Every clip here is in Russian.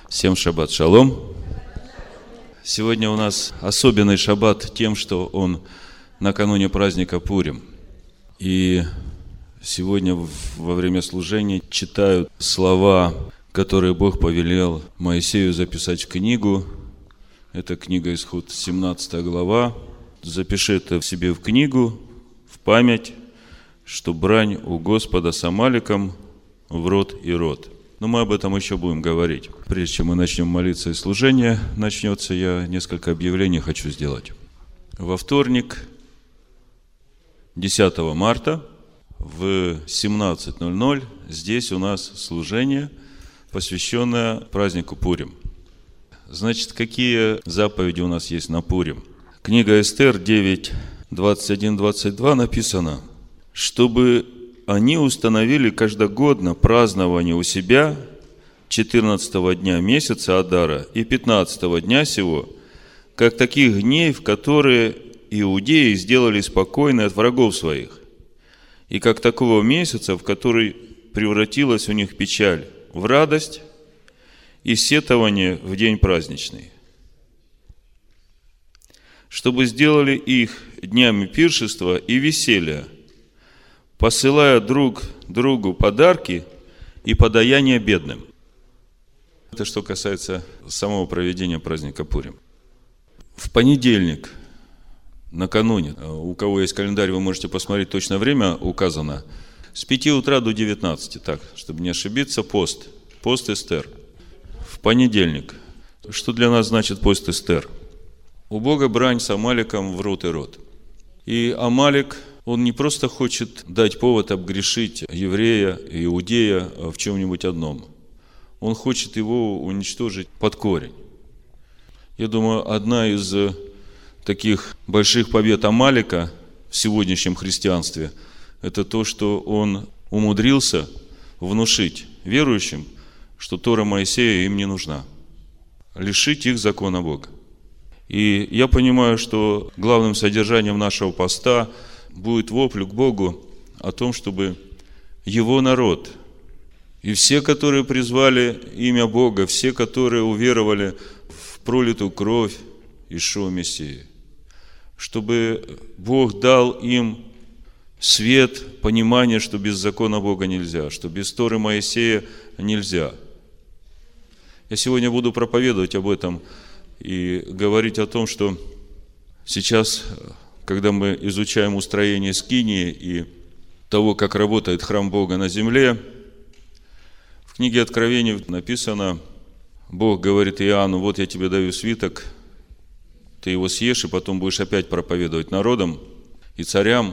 Всем шаббат шалом. Сегодня у нас особенный шаббат тем, что он накануне праздника Пурим. И сегодня во время служения читают слова, которые Бог повелел Моисею записать в книгу. Это книга Исход, 17 глава. Запиши это себе в книгу, в память, что брань у Господа с Амалеком в род и род. Но мы об этом еще будем говорить. Прежде чем мы начнем молиться и служение начнется, я несколько объявлений хочу сделать. Во вторник, 10 марта, в 17:00 здесь у нас служение, посвященное празднику Пурим. Значит, какие заповеди у нас есть на Пурим? Книга Эстер 9, 21-22 написано, чтобы они установили каждогодно празднование у себя 14 дня месяца Адара и 15 дня сего, как таких дней, в которые иудеи сделали спокойны от врагов своих, и как такого месяца, в который превратилась у них печаль в радость и сетование в день праздничный. Чтобы сделали их днями пиршества и веселья, посылая друг другу подарки и подаяния бедным. Это что касается самого проведения праздника Пурим. В понедельник, накануне, у кого есть календарь, вы можете посмотреть, точное время указано, с 5 утра до 19, так, чтобы не ошибиться, пост Эстер. В понедельник. Что для нас значит пост Эстер? У Бога брань с Амалеком в род и род. И Амалек, он не просто хочет дать повод обгрешить еврея, иудея в чем-нибудь одном. Он хочет его уничтожить под корень. Я думаю, одна из таких больших побед Амалека в сегодняшнем христианстве – это то, что он умудрился внушить верующим, что Тора Моисея им не нужна. Лишить их закона Бога. И я понимаю, что главным содержанием нашего поста будет вопль к Богу о том, чтобы Его народ и все, которые призвали имя Бога, все, которые уверовали в пролитую кровь Иешуа Мессии, чтобы Бог дал им свет, понимание, что без закона Бога нельзя, что без Торы Моисея нельзя. Я сегодня буду проповедовать об этом и говорить о том, что сейчас, когда мы изучаем устроение скинии и того, как работает храм Бога на земле, в книге Откровения написано, Бог говорит Иоанну, вот я тебе даю свиток, ты его съешь, и потом будешь опять проповедовать народам и царям,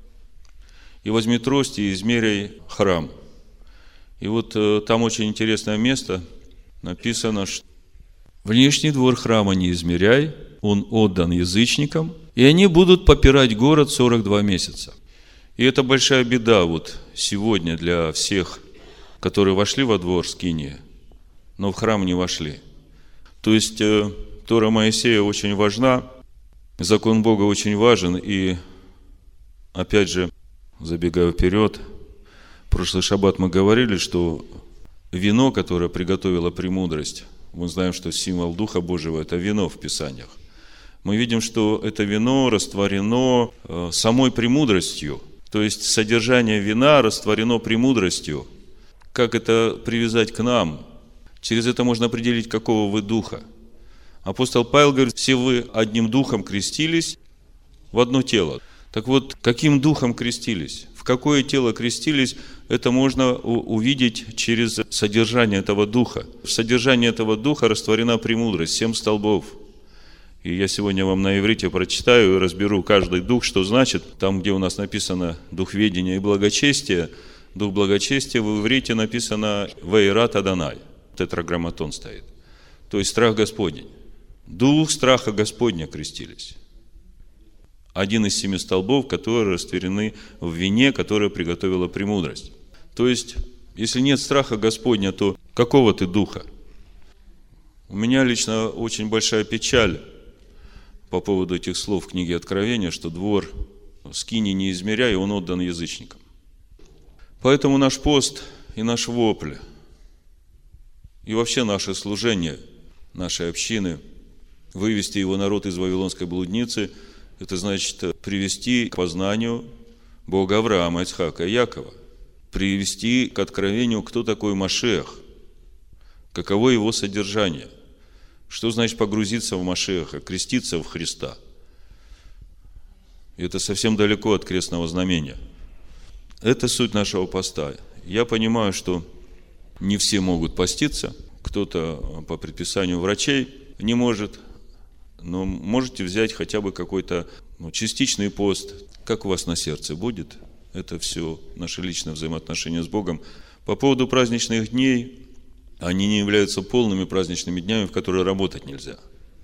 и возьми трость и измеряй храм. И вот там очень интересное место, написано, что внешний двор храма не измеряй, он отдан язычникам, и они будут попирать город 42 месяца. И это большая беда вот сегодня для всех, которые вошли во двор скинии, но в храм не вошли. То есть Тора Моисея очень важна, закон Бога очень важен, и опять же, забегая вперед, в прошлый шаббат мы говорили, что вино, которое приготовила премудрость, мы знаем, что символ Духа Божьего – это вино в Писаниях. Мы видим, что это вино растворено самой премудростью. То есть, содержание вина растворено премудростью. Как это привязать к нам? Через это можно определить, какого вы духа. Апостол Павел говорит, все вы одним духом крестились в одно тело. Так вот, каким духом крестились? В какое тело крестились? Это можно увидеть через содержание этого духа. В содержании этого духа растворена премудрость, 7 столбов. И я сегодня вам на иврите прочитаю и разберу каждый дух, что значит. Там, где у нас написано дух ведения и благочестия, дух благочестия в иврите написано «Ваират Адонай». Тетраграмматон стоит. То есть страх Господень. Дух страха Господня крестились. Один из 7 столбов, которые растворены в вине, которое приготовила премудрость. То есть, если нет страха Господня, то какого ты духа? У меня лично очень большая печаль по поводу этих слов в книге Откровения, что двор скинии не измеряй, он отдан язычникам. Поэтому наш пост и наш вопль И вообще наше служение, нашей общины, вывести его народ из вавилонской блудницы, это значит привести к познанию Бога Авраама, Ицхака и Якова, привести к откровению, кто такой Машиах, каково его содержание, что значит погрузиться в Машиаха, креститься в Христа. И это совсем далеко от крестного знамения. Это суть нашего поста. Я понимаю, что не все могут поститься, кто-то по предписанию врачей не может, но можете взять хотя бы какой-то частичный пост. Как у вас на сердце будет? Это все наши личные взаимоотношения с Богом. По поводу праздничных дней, они не являются полными праздничными днями, в которые работать нельзя.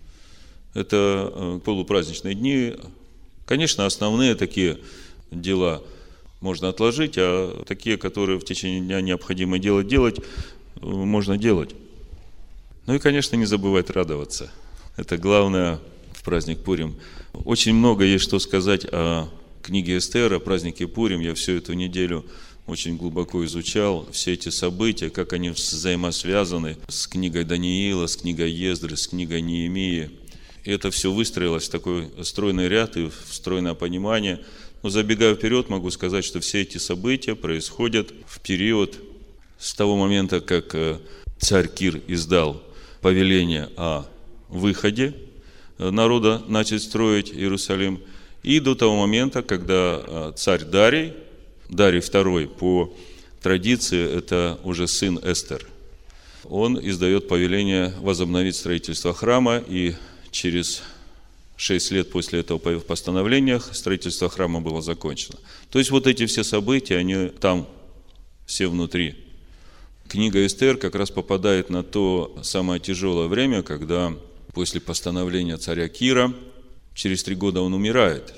Это полупраздничные дни. Конечно, основные такие дела можно отложить, а такие, которые в течение дня необходимо делать, можно делать. Ну и, конечно, не забывать радоваться. Это главное в праздник Пурим. Очень много есть что сказать о книге Эстер, о празднике Пурим. Я всю эту неделю очень глубоко изучал все эти события, как они взаимосвязаны с книгой Даниила, с книгой Ездры, с книгой Неемии. И это все выстроилось в такой стройный ряд и в стройное понимание. Но забегая вперед, могу сказать, что все эти события происходят в период с того момента, как царь Кир издал повеление о выходе народа начать строить Иерусалим, и до того момента, когда царь Дарий II, по традиции, это уже сын Эстер, он издает повеление возобновить строительство храма, и через 6 лет после этого постановления строительство храма было закончено. То есть вот эти все события, они там все внутри. Книга Эстер как раз попадает на то самое тяжелое время, когда после постановления царя Кира, через 3 года он умирает.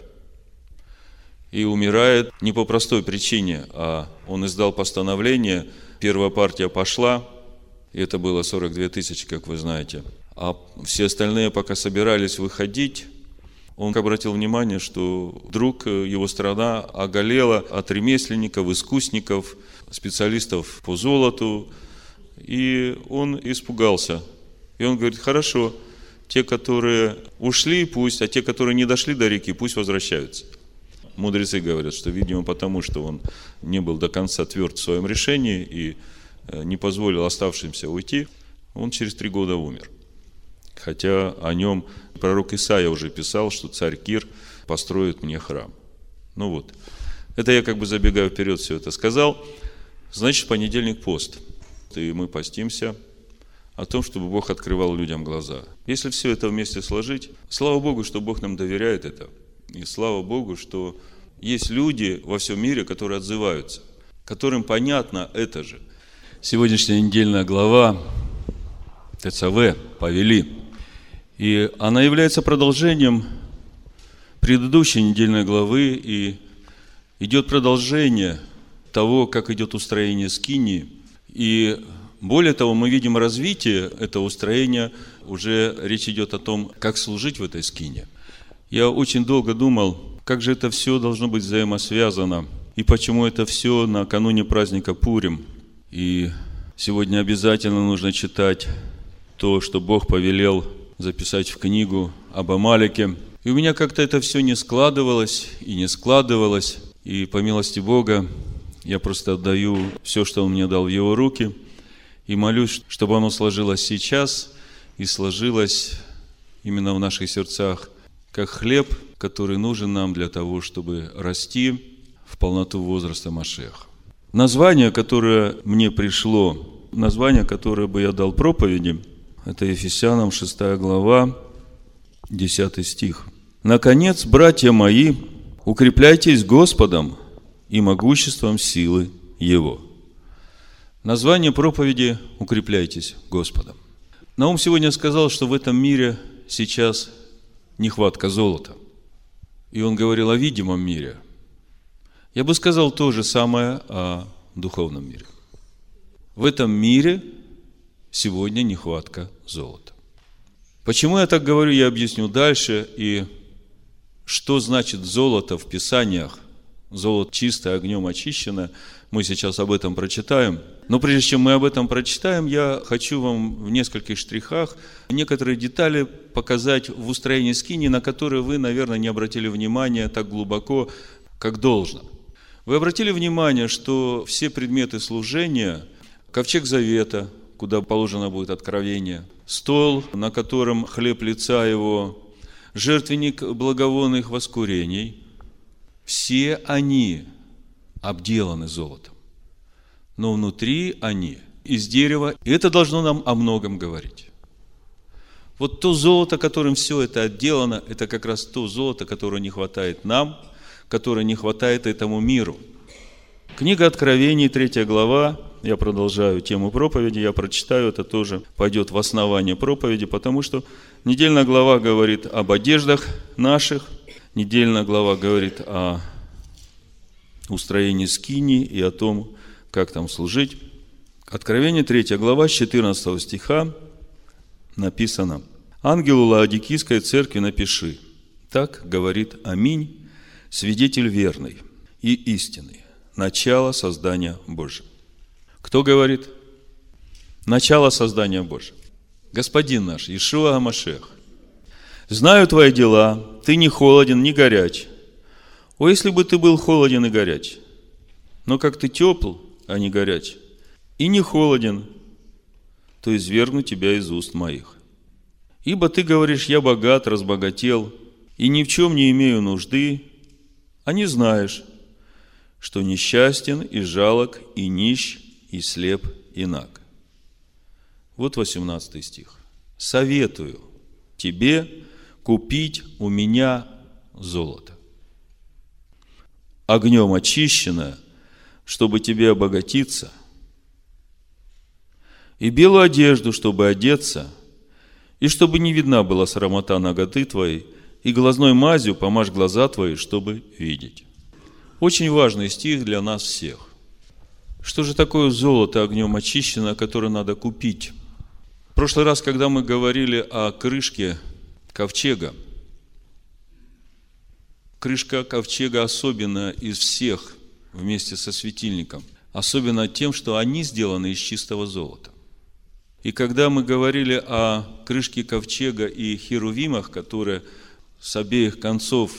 И умирает не по простой причине, а он издал постановление, первая партия пошла, и это было 42 тысячи, как вы знаете. А все остальные пока собирались выходить, он обратил внимание, что вдруг его страна оголела от ремесленников, искусников, специалистов по золоту, и он испугался. И он говорит: хорошо, те, которые ушли, пусть, а те, которые не дошли до реки, пусть возвращаются. Мудрецы говорят, что, видимо, потому что он не был до конца тверд в своем решении и не позволил оставшимся уйти, он через 3 года умер. Хотя о нем пророк Исаия уже писал, что царь Кир построит мне храм. Ну вот, это я как бы забегая вперед все это сказал. Значит, понедельник пост. И мы постимся о том, чтобы Бог открывал людям глаза. Если все это вместе сложить, слава Богу, что Бог нам доверяет это. И слава Богу, что есть люди во всем мире, которые отзываются, которым понятно это же. Сегодняшняя недельная глава ТЦВ «Повели». И она является продолжением предыдущей недельной главы, и идет продолжение того, как идет устроение скинии. И более того, мы видим развитие этого устроения, уже речь идет о том, как служить в этой скинии. Я очень долго думал, как же это все должно быть взаимосвязано, и почему это все накануне праздника Пурим. И сегодня обязательно нужно читать то, что Бог повелел записать в книгу об Амалеке. И у меня как-то это все не складывалось и не складывалось. И по милости Бога я просто отдаю все, что Он мне дал, в Его руки, и молюсь, чтобы оно сложилось сейчас и сложилось именно в наших сердцах, как хлеб, который нужен нам для того, чтобы расти в полноту возраста Машиаха. Название, которое мне пришло, название, которое бы я дал проповеди, это Ефесянам 6 глава, 10 стих. «Наконец, братья мои, укрепляйтесь Господом и могуществом силы Его». Название проповеди «Укрепляйтесь Господом». Наум сегодня сказал, что в этом мире сейчас нехватка золота. И он говорил о видимом мире. Я бы сказал то же самое о духовном мире. В этом мире сегодня нехватка золота. Почему я так говорю, я объясню дальше. И что значит золото в Писаниях, золото чистое, огнем очищенное. Мы сейчас об этом прочитаем. Но прежде чем мы об этом прочитаем, я хочу вам в нескольких штрихах некоторые детали показать в устроении скинии, на которые вы, наверное, не обратили внимания так глубоко, как должно. Вы обратили внимание, что все предметы служения, ковчег завета, куда положено будет откровение, стол, на котором хлеб лица его, жертвенник благовонных воскурений, все они обделаны золотом. Но внутри они из дерева, и это должно нам о многом говорить. Вот то золото, которым все это отделано, это как раз то золото, которое не хватает нам, которое не хватает этому миру. Книга Откровений, 3 глава, я продолжаю тему проповеди, я прочитаю, это тоже пойдет в основание проповеди, потому что недельная глава говорит об одеждах наших, недельная глава говорит о устроении скинии и о том, как там служить. Откровение 3 глава, с 14 стиха написано: «Ангелу Лаодикийской церкви напиши: так говорит Аминь, свидетель верный и истинный, начало создания Божьего». Кто говорит? Начало создания Божьего. Господин наш, Иешуа ха-Машиах. «Знаю твои дела, ты не холоден, не горяч. О, если бы ты был холоден и горяч, но как ты тепл, а не горяч, и не холоден, то извергну тебя из уст моих. Ибо ты говоришь: я богат, разбогател, и ни в чем не имею нужды, а не знаешь, что несчастен и жалок, и нищ, и слеп, и наг». Вот 18 стих. «Советую тебе купить у меня золото, огнем очищенное, чтобы тебе обогатиться, и белую одежду, чтобы одеться, и чтобы не видна была срамота наготы твоей, и глазной мазью помажь глаза твои, чтобы видеть». Очень важный стих для нас всех. Что же такое золото огнем очищенное, которое надо купить? В прошлый раз, когда мы говорили о крышке ковчега, крышка ковчега особенная из всех вместе со светильником, особенно тем, что они сделаны из чистого золота. И когда мы говорили о крышке ковчега и херувимах, которые с обеих концов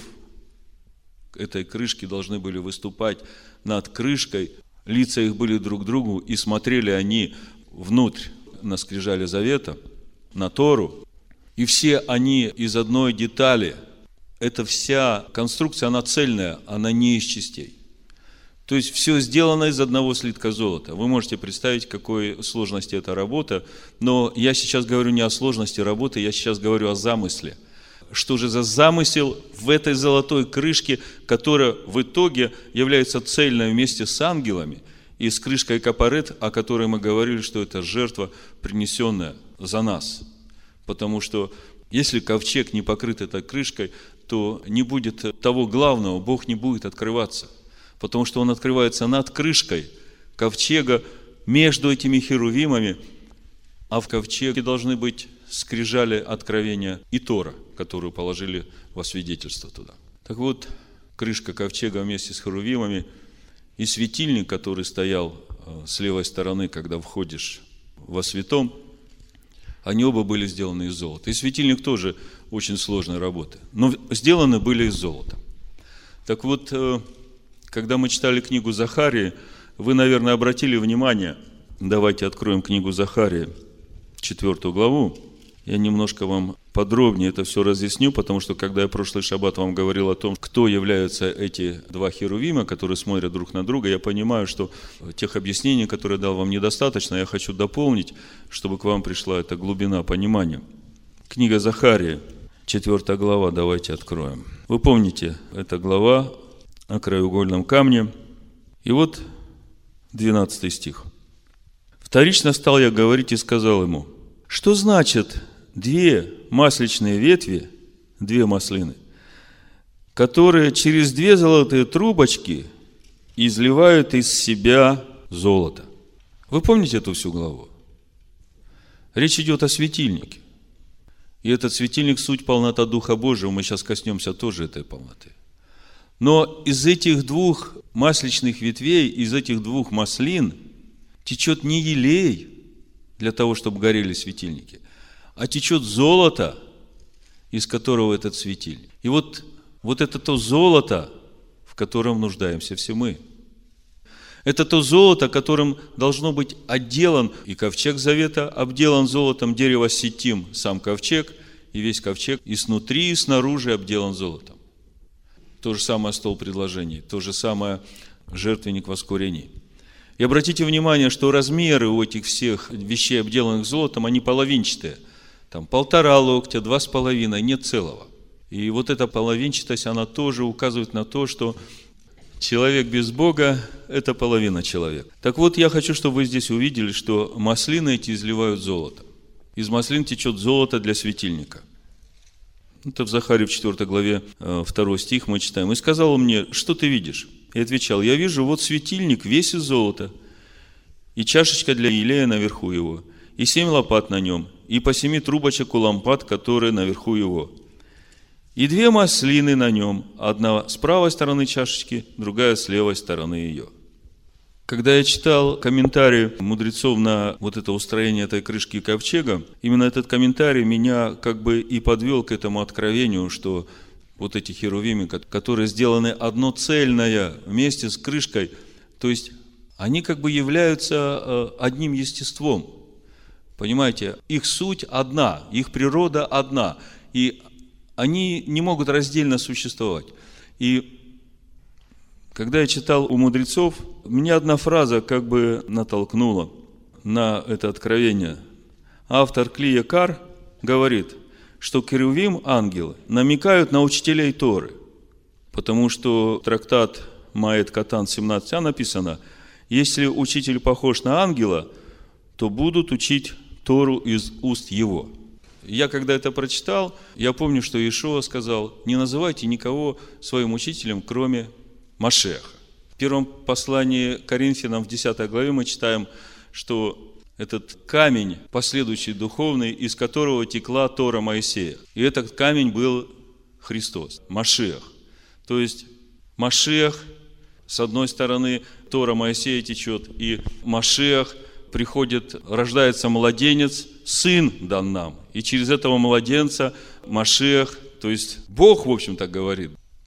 этой крышки должны были выступать над крышкой, лица их были друг к другу, и смотрели они внутрь на скрижали завета, на Тору, и все они из одной детали. Эта вся конструкция, она цельная, она не из частей. То есть все сделано из одного слитка золота. Вы можете представить, какой сложности эта работа, но я сейчас говорю не о сложности работы, я сейчас говорю о замысле. Что же за замысел в этой золотой крышке, которая в итоге является цельной вместе с ангелами и с крышкой капарет, о которой мы говорили, что это жертва, принесенная за нас. Потому что если ковчег не покрыт этой крышкой, то не будет того главного, Бог не будет открываться. Потому что Он открывается над крышкой ковчега между этими херувимами, а в ковчеге должны быть скрижали откровения и Тора, которую положили во свидетельство туда. Так вот, крышка ковчега вместе с херувимами и светильник, который стоял с левой стороны, когда входишь во святом, они оба были сделаны из золота. И светильник тоже очень сложной работы, но сделаны были из золота. Так вот, когда мы читали книгу Захарии, вы, наверное, обратили внимание, давайте откроем книгу Захарии, 4 главу. Я немножко вам подробнее это все разъясню, потому что, когда я прошлый шаббат вам говорил о том, кто являются эти два херувима, которые смотрят друг на друга, я понимаю, что тех объяснений, которые я дал вам, недостаточно. Я хочу дополнить, чтобы к вам пришла эта глубина понимания. Книга Захарии, 4 глава, давайте откроем. Вы помните, эта глава о краеугольном камне. И вот 12 стих. «Вторично стал я говорить и сказал ему: что значит 2 масличные ветви, 2 маслины, которые через 2 золотые трубочки изливают из себя золото?» Вы помните эту всю главу? Речь идет о светильнике. И этот светильник – суть полнота Духа Божьего. Мы сейчас коснемся тоже этой полноты. Но из этих двух масличных ветвей, из этих двух маслин течет не елей для того, чтобы горели светильники, а течет золото, из которого этот светильник. И вот это то золото, в котором нуждаемся все мы. Это то золото, которым должно быть отделан, и ковчег завета обделан золотом, дерево ситим, сам ковчег, и весь ковчег, и снутри, и снаружи обделан золотом. То же самое стол предложений, то же самое жертвенник воскурений. И обратите внимание, что размеры у этих всех вещей, обделанных золотом, они половинчатые. Там 1,5 локтя, 2,5, нет целого. И вот эта половинчатость, она тоже указывает на то, что человек без Бога – это половина человека. Так вот, я хочу, чтобы вы здесь увидели, что маслины эти изливают золото. Из маслин течет золото для светильника. Это в Захарии в 4 главе 2 стих мы читаем. «И сказал он мне, что ты видишь?» И отвечал, я вижу, вот светильник весь из золота, и чашечка для елея наверху его, и 7 лопат на нем, и по 7 трубочек у лампад, которые наверху его. И 2 маслины на нем, одна с правой стороны чашечки, другая с левой стороны ее». Когда я читал комментарий мудрецов на вот это устроение этой крышки ковчега, именно этот комментарий меня как бы и подвел к этому откровению, что вот эти херувимы, которые сделаны одноцельное вместе с крышкой, то есть они как бы являются одним естеством. Понимаете, их суть одна, их природа одна, и они не могут раздельно существовать. И когда я читал у мудрецов, меня одна фраза как бы натолкнула на это откровение. Автор Клия Кар говорит, что херувим, ангелы, намекают на учителей Торы, потому что трактат Маэд Катан 17а написано, если учитель похож на ангела, то будут учить Тору из уст его. Я когда это прочитал, я помню, что Иешуа сказал, не называйте никого своим учителем, кроме Машеха. В первом послании к Коринфянам в 10 главе мы читаем, что этот камень, последующий духовный, из которого текла Тора Моисея. И этот камень был Христос, Машех. То есть Машех, с одной стороны, Тора Моисея течет, и Машех приходит, рождается младенец, сын дан нам. И через этого младенца Машех, то есть Бог, в общем, так говорит,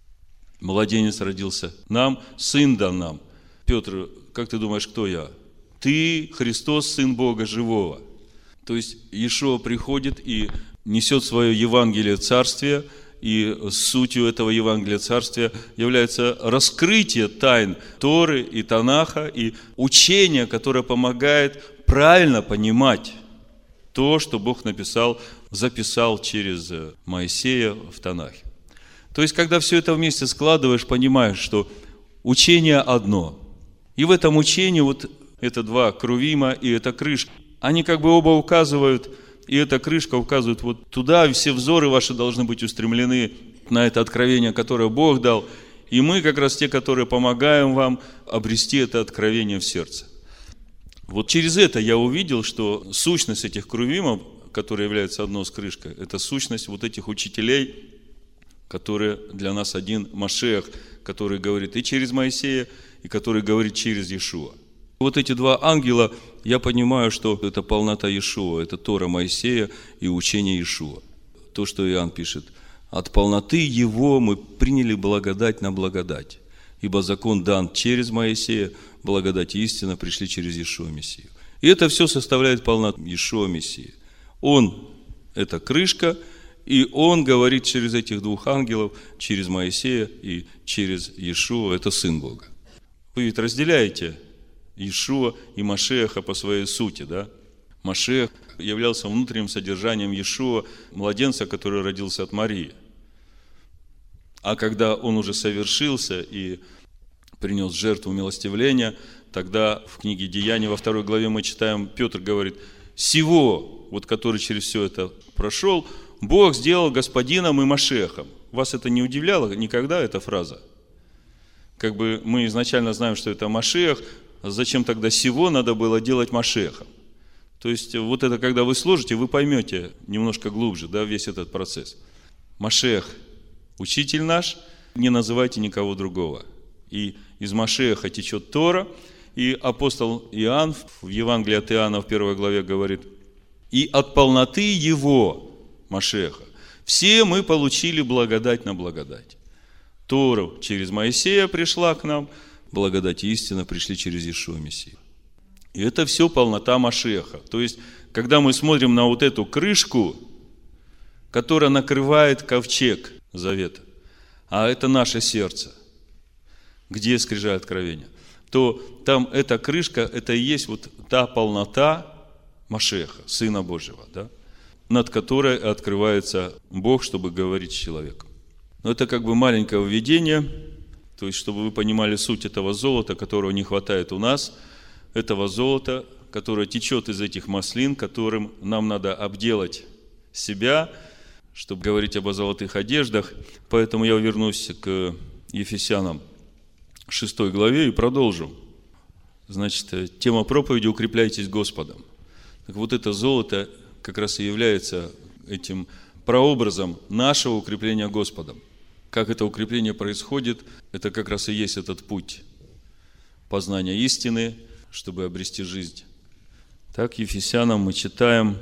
младенец родился нам, сын дан нам. Петр, как ты думаешь, кто я? Ты, Христос, Сын Бога Живого. То есть Иешуа приходит и несет свое Евангелие Царствия, и сутью этого Евангелия Царствия является раскрытие тайн Торы и Танаха, и учение, которое помогает правильно понимать то, что Бог написал, записал через Моисея в Танахе. То есть, когда все это вместе складываешь, понимаешь, что учение одно. И в этом учении вот это 2 крувима и эта крышка, они как бы оба указывают, и эта крышка указывает вот туда, все взоры ваши должны быть устремлены на это откровение, которое Бог дал. И мы как раз те, которые помогаем вам обрести это откровение в сердце. Вот через это я увидел, что сущность этих крувимов, которые являются одной с крышкой, это сущность вот этих учителей, которые для нас один Машех, который говорит и через Моисея, и который говорит через Иешуа. Вот эти 2 ангела, я понимаю, что это полнота Иешуа, это Тора Моисея и учение Иешуа. То, что Иоанн пишет. От полноты его мы приняли благодать на благодать. Ибо закон дан через Моисея, благодать и истина пришли через Иешуа Мессию. И это все составляет полноту Иешуа Мессии. Он – это крышка, и он говорит через этих 2 ангелов, через Моисея и через Иешуа, это Сын Бога. Вы ведь разделяете Иешуа и Машеха по своей сути, да? Машех являлся внутренним содержанием Иешуа, младенца, который родился от Марии. А когда он уже совершился и принес жертву милостивления, тогда в книге Деяний во 2 главе мы читаем, Петр говорит, «Сего, вот который через все это прошел, Бог сделал господином и Машехом». Вас это не удивляло никогда, эта фраза? Как бы мы изначально знаем, что это Машех, зачем тогда сего надо было делать Машехом? То есть вот это, когда вы сложите, вы поймете немножко глубже, да, весь этот процесс. Машех – учитель наш, не называйте никого другого. И из Машеха течет Тора, и апостол Иоанн в Евангелии от Иоанна в 1 главе говорит: и от полноты его, Машеха, все мы получили благодать на благодать. Тора через Моисея пришла к нам, благодать и истина пришли через Иешуа Мессию. И это все полнота Машеха. То есть, когда мы смотрим на вот эту крышку, которая накрывает ковчег завета, а это наше сердце, где скрижаль откровения, то там эта крышка, это и есть вот та полнота Машеха, Сына Божьего, да, над которой открывается Бог, чтобы говорить с человеком. Но это как бы маленькое введение, то есть, чтобы вы понимали суть этого золота, которого не хватает у нас, этого золота, которое течет из этих маслин, которым нам надо обделать себя, чтобы говорить об золотых одеждах. Поэтому я вернусь к Ефесянам 6 главе и продолжу. Значит, тема проповеди «Укрепляйтесь Господом». Так вот это золото как раз и является этим прообразом нашего укрепления Господом. Как это укрепление происходит, это как раз и есть этот путь познания истины, чтобы обрести жизнь. Так, Ефесянам мы читаем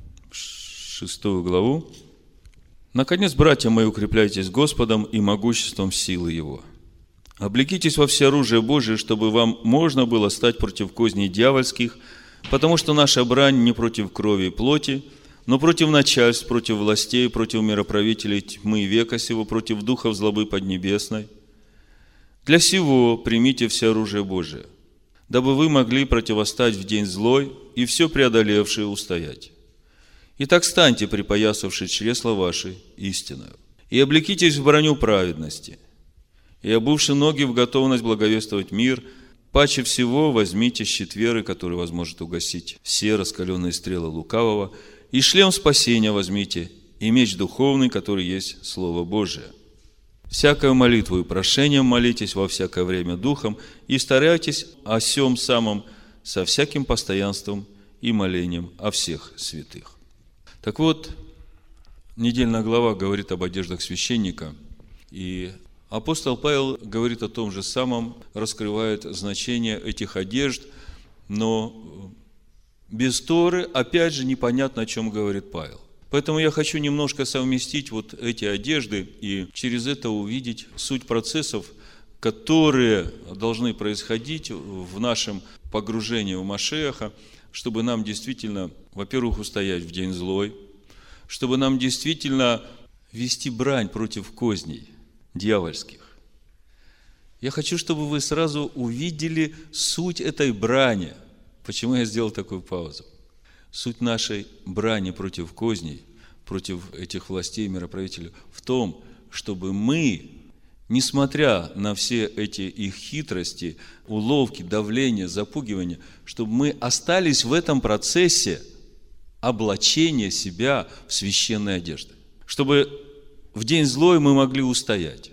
6 главу. «Наконец, братья мои, укрепляйтесь Господом и могуществом силы Его. Облекитесь во всеоружие Божие, чтобы вам можно было стать против козней дьявольских, потому что наша брань не против крови и плоти, но против начальств, против властей, против мироправителей тьмы века сего, против духов злобы поднебесной. Для сего примите все оружие Божие, дабы вы могли противостать в день злой и все преодолевшие устоять. Итак, станьте, припоясавши чресла ваши истиною, и облекитесь в броню праведности, и обувши ноги в готовность благовествовать мир, паче всего возьмите щит веры, который возможет угасить все раскаленные стрелы лукавого, и шлем спасения возьмите, и меч духовный, который есть Слово Божие. Всякою молитвою и прошением молитесь во всякое время духом, и старайтесь о сем самом со всяким постоянством и молением о всех святых». Так вот, недельная глава говорит об одеждах священника, и апостол Павел говорит о том же самом, раскрывает значение этих одежд, но без Торы, опять же, непонятно, о чем говорит Павел. Поэтому я хочу немножко совместить вот эти одежды и через это увидеть суть процессов, которые должны происходить в нашем погружении в Машеха, чтобы нам действительно, во-первых, устоять в день злой, чтобы нам действительно вести брань против козней дьявольских. Я хочу, чтобы вы сразу увидели суть этой брани. Почему я сделал такую паузу? Суть нашей брани против козней, против этих властей и мироправителей в том, чтобы мы, несмотря на все эти их хитрости, уловки, давления, запугивания, чтобы мы остались в этом процессе облачения себя в священные одежды. Чтобы в день злой мы могли устоять.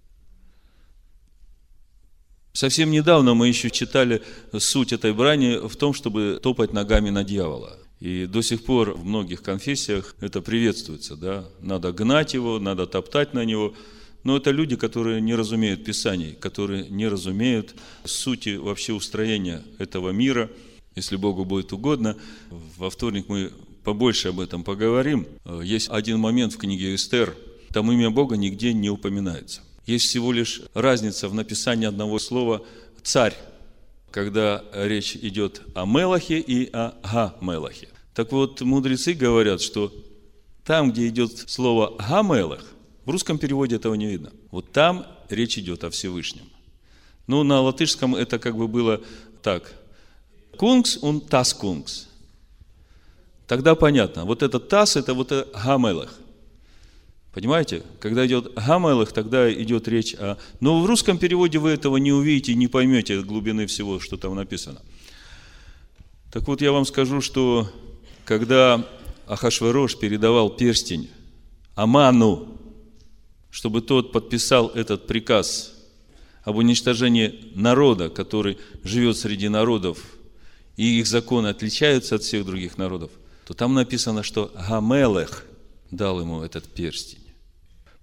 Совсем недавно мы еще читали суть этой брани в том, чтобы топать ногами на дьявола. И до сих пор в многих конфессиях это приветствуется, да? Надо гнать его, надо топтать на него. Но это люди, которые не разумеют Писаний, которые не разумеют сути вообще устроения этого мира. Если Богу будет угодно, во вторник мы побольше об этом поговорим. Есть один момент в книге Эстер, там имя Бога нигде не упоминается. Есть всего лишь разница в написании одного слова «царь», когда речь идет о Мелахе и о Га-Мелахе. Так вот, мудрецы говорят, что там, где идет слово Га-Мелах, в русском переводе этого не видно. Вот там речь идет о Всевышнем. Ну, на латышском это как бы было так. Кунгс und тас кунгс. Тогда понятно. Вот этот тас, это вот Га-Мелах. Понимаете? Когда идет Га-Мелах, тогда идет речь о... Но в русском переводе вы этого не увидите, не поймете глубины всего, что там написано. Так вот, я вам скажу, что когда Ахашверош передавал перстень Аману, чтобы тот подписал этот приказ об уничтожении народа, который живет среди народов, и их законы отличаются от всех других народов, то там написано, что Га-Мелах дал ему этот перстень.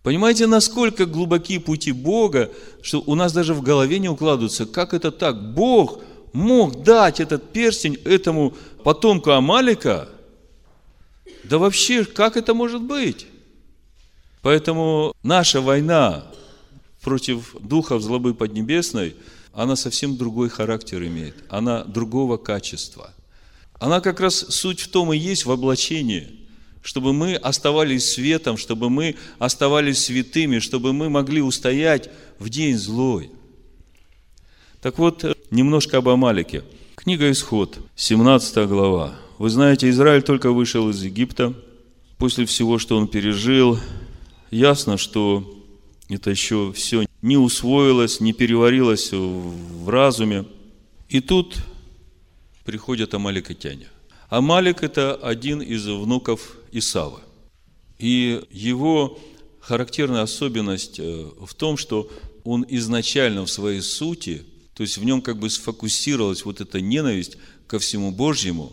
Понимаете, насколько глубоки пути Бога, что у нас даже в голове не укладывается, как это так? Бог мог дать этот перстень этому потомку Амалика? Да вообще, как это может быть? Поэтому наша война против духов злобы поднебесной, она совсем другой характер имеет. Она другого качества. Она как раз суть в том и есть в облачении, чтобы мы оставались светом, чтобы мы оставались святыми, чтобы мы могли устоять в день злой. Так вот, немножко об Амалике. Книга Исход, 17 глава. Вы знаете, Израиль только вышел из Египта. После всего, что он пережил, ясно, что это еще все не усвоилось, не переварилось в разуме. И тут приходят амаликитяне. Амалик – это один из внуков Исава. И его характерная особенность в том, что он изначально в своей сути, то есть в нем как бы сфокусировалась вот эта ненависть ко всему Божьему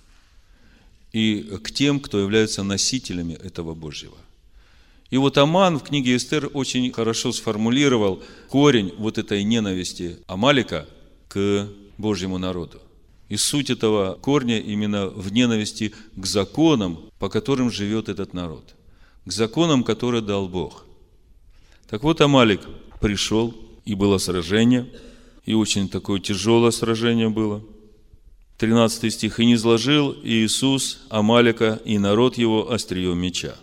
и к тем, кто являются носителями этого Божьего. И вот Аман в книге Эстер очень хорошо сформулировал корень вот этой ненависти Амалика к Божьему народу. И суть этого корня именно в ненависти к законам, по которым живет этот народ. К законам, которые дал Бог. Так вот, Амалик пришел, и было сражение, и очень такое тяжелое сражение было. 13 стих. «И низложил Иисус Амалика и народ его острием меча.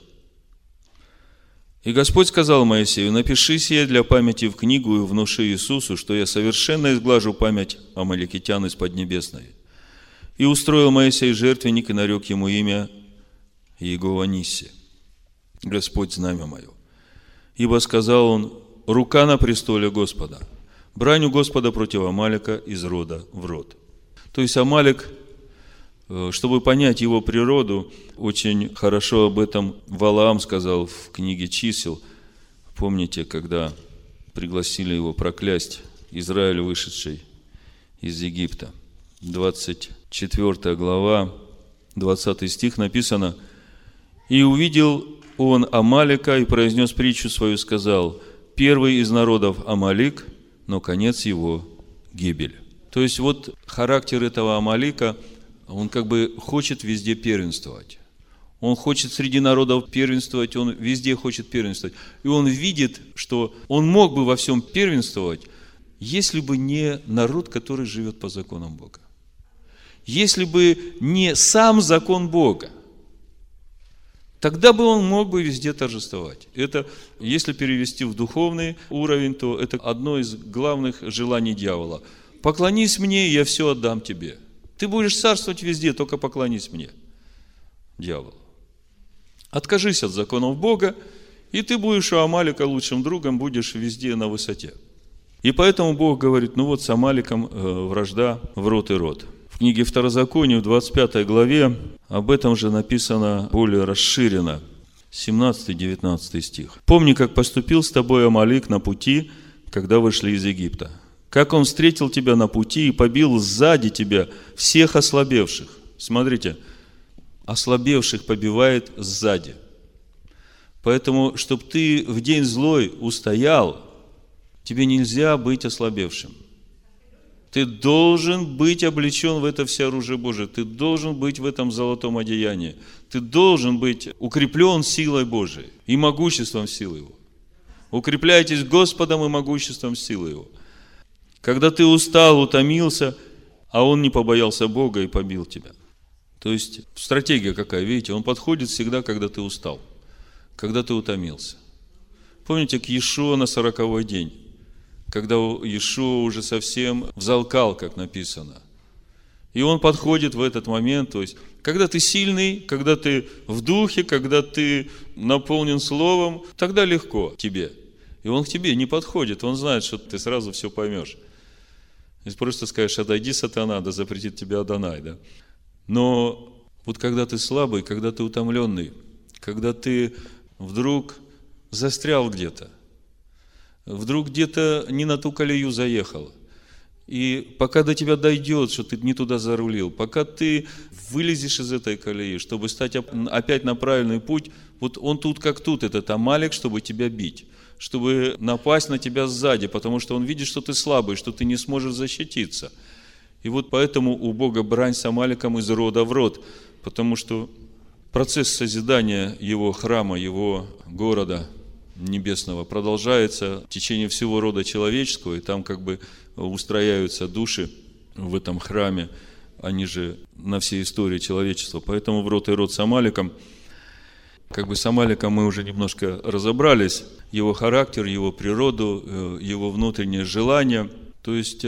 И Господь сказал Моисею: напиши сие для памяти в книгу и внуши Иисусу, что я совершенно изглажу память амаликитян из Поднебесной. И устроил Моисей жертвенник и нарек ему имя Иегова Нисси, Господь знамя мое. Ибо сказал он: рука на престоле Господа, брань у Господа против Амалика из рода в род». То есть Амалик, чтобы понять его природу, очень хорошо об этом Валаам сказал в книге «Чисел». Помните, когда пригласили его проклясть Израиль, вышедший из Египта. 24 глава, 20 стих написано: «И увидел он Амалика и произнес притчу свою, сказал: первый из народов Амалик, но конец его гибель». То есть вот характер этого Амалика, он как бы хочет везде первенствовать. Он хочет среди народов первенствовать, он везде хочет первенствовать. И он видит, что он мог бы во всем первенствовать, если бы не народ, который живет по законам Бога. Если бы не сам закон Бога, тогда бы он мог бы везде торжествовать. Это, если перевести в духовный уровень, то это одно из главных желаний дьявола. «Поклонись мне, и я все отдам тебе». Ты будешь царствовать везде, только поклонись мне, дьявол. Откажись от законов Бога, и ты будешь у Амалика лучшим другом, будешь везде на высоте. И поэтому Бог говорит: ну вот с Амаликом вражда в род и род. В книге Второзакония, в 25 главе, об этом же написано более расширенно, 17-19 стих. «Помни, как поступил с тобой Амалик на пути, когда вышли из Египта. Как он встретил тебя на пути и побил сзади тебя всех ослабевших». Смотрите, ослабевших побивает сзади. Поэтому, чтобы ты в день злой устоял, тебе нельзя быть ослабевшим. Ты должен быть облечен в это всеоружие Божие. Ты должен быть в этом золотом одеянии. Ты должен быть укреплен силой Божией и могуществом силы Его. Укрепляйтесь Господом и могуществом силы Его. Когда ты устал, утомился, а он не побоялся Бога и побил тебя. То есть стратегия какая, видите, он подходит всегда, когда ты устал, когда ты утомился. Помните, к Иешуа на 40-й день, когда Иешуа уже совсем взалкал, как написано. И он подходит в этот момент, то есть, когда ты сильный, когда ты в духе, когда ты наполнен словом, тогда легко тебе. И он к тебе не подходит, он знает, что ты сразу все поймешь. И просто скажешь: отойди, сатана, да запретит тебя Адонай, да. Но вот когда ты слабый, когда ты утомленный, когда ты вдруг застрял где-то, вдруг где-то не на ту колею заехал, И пока до тебя дойдет, что ты не туда зарулил, пока ты вылезешь из этой колеи, чтобы стать опять на правильный путь, вот он тут как тут, этот Амалек, чтобы тебя бить, чтобы напасть на тебя сзади, потому что он видит, что ты слабый, что ты не сможешь защититься. И вот поэтому у Бога брань с Амалеком из рода в род, потому что процесс созидания его храма, его города небесного продолжается в течение всего рода человеческого, и там как бы устрояются души в этом храме, они же на всей истории человечества. Поэтому в род и род с Амалеком, как бы с Амалеком мы уже немножко разобрались, его характер, его природу, его внутреннее желание, то есть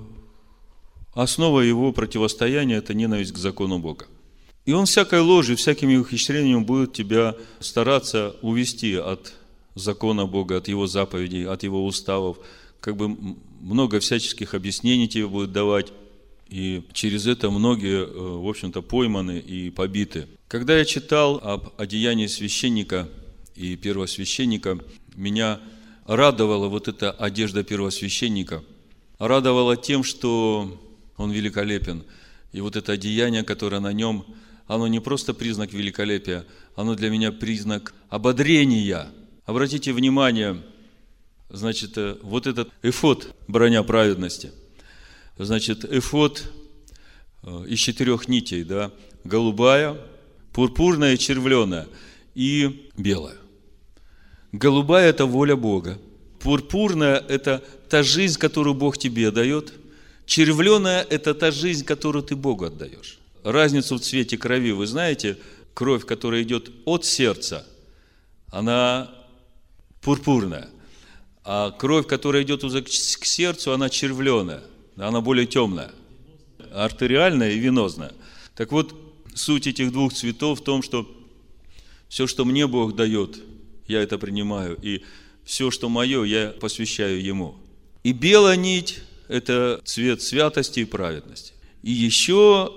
основа его противостояния – это ненависть к закону Бога. И он всякой ложью, всякими ухищрениями будет тебя стараться увести от закона Бога, от его заповедей, от его уставов. Как бы много всяческих объяснений тебе будет давать. И через это многие, в общем-то, пойманы и побиты. Когда я читал об одеянии священника и первосвященника, меня радовала вот эта одежда первосвященника. Радовала тем, что он великолепен. И вот это одеяние, которое на нем, оно не просто признак великолепия, оно для меня признак ободрения. Обратите внимание, значит, вот этот эфод, броня праведности. Значит, эфод из 4 нитей, да, голубая, пурпурная, червленая и белая. Голубая – это воля Бога. Пурпурная – это та жизнь, которую Бог тебе дает. Червленая – это та жизнь, которую ты Богу отдаешь. Разницу в цвете крови вы знаете? Кровь, которая идет от сердца, она пурпурная. А кровь, которая идет уже к сердцу, она червленая. Она более темная. Артериальная и венозная. Так вот, суть этих двух цветов в том, что все, что мне Бог дает, я это принимаю. И все, что мое, я посвящаю Ему. И белая нить – это цвет святости и праведности. И еще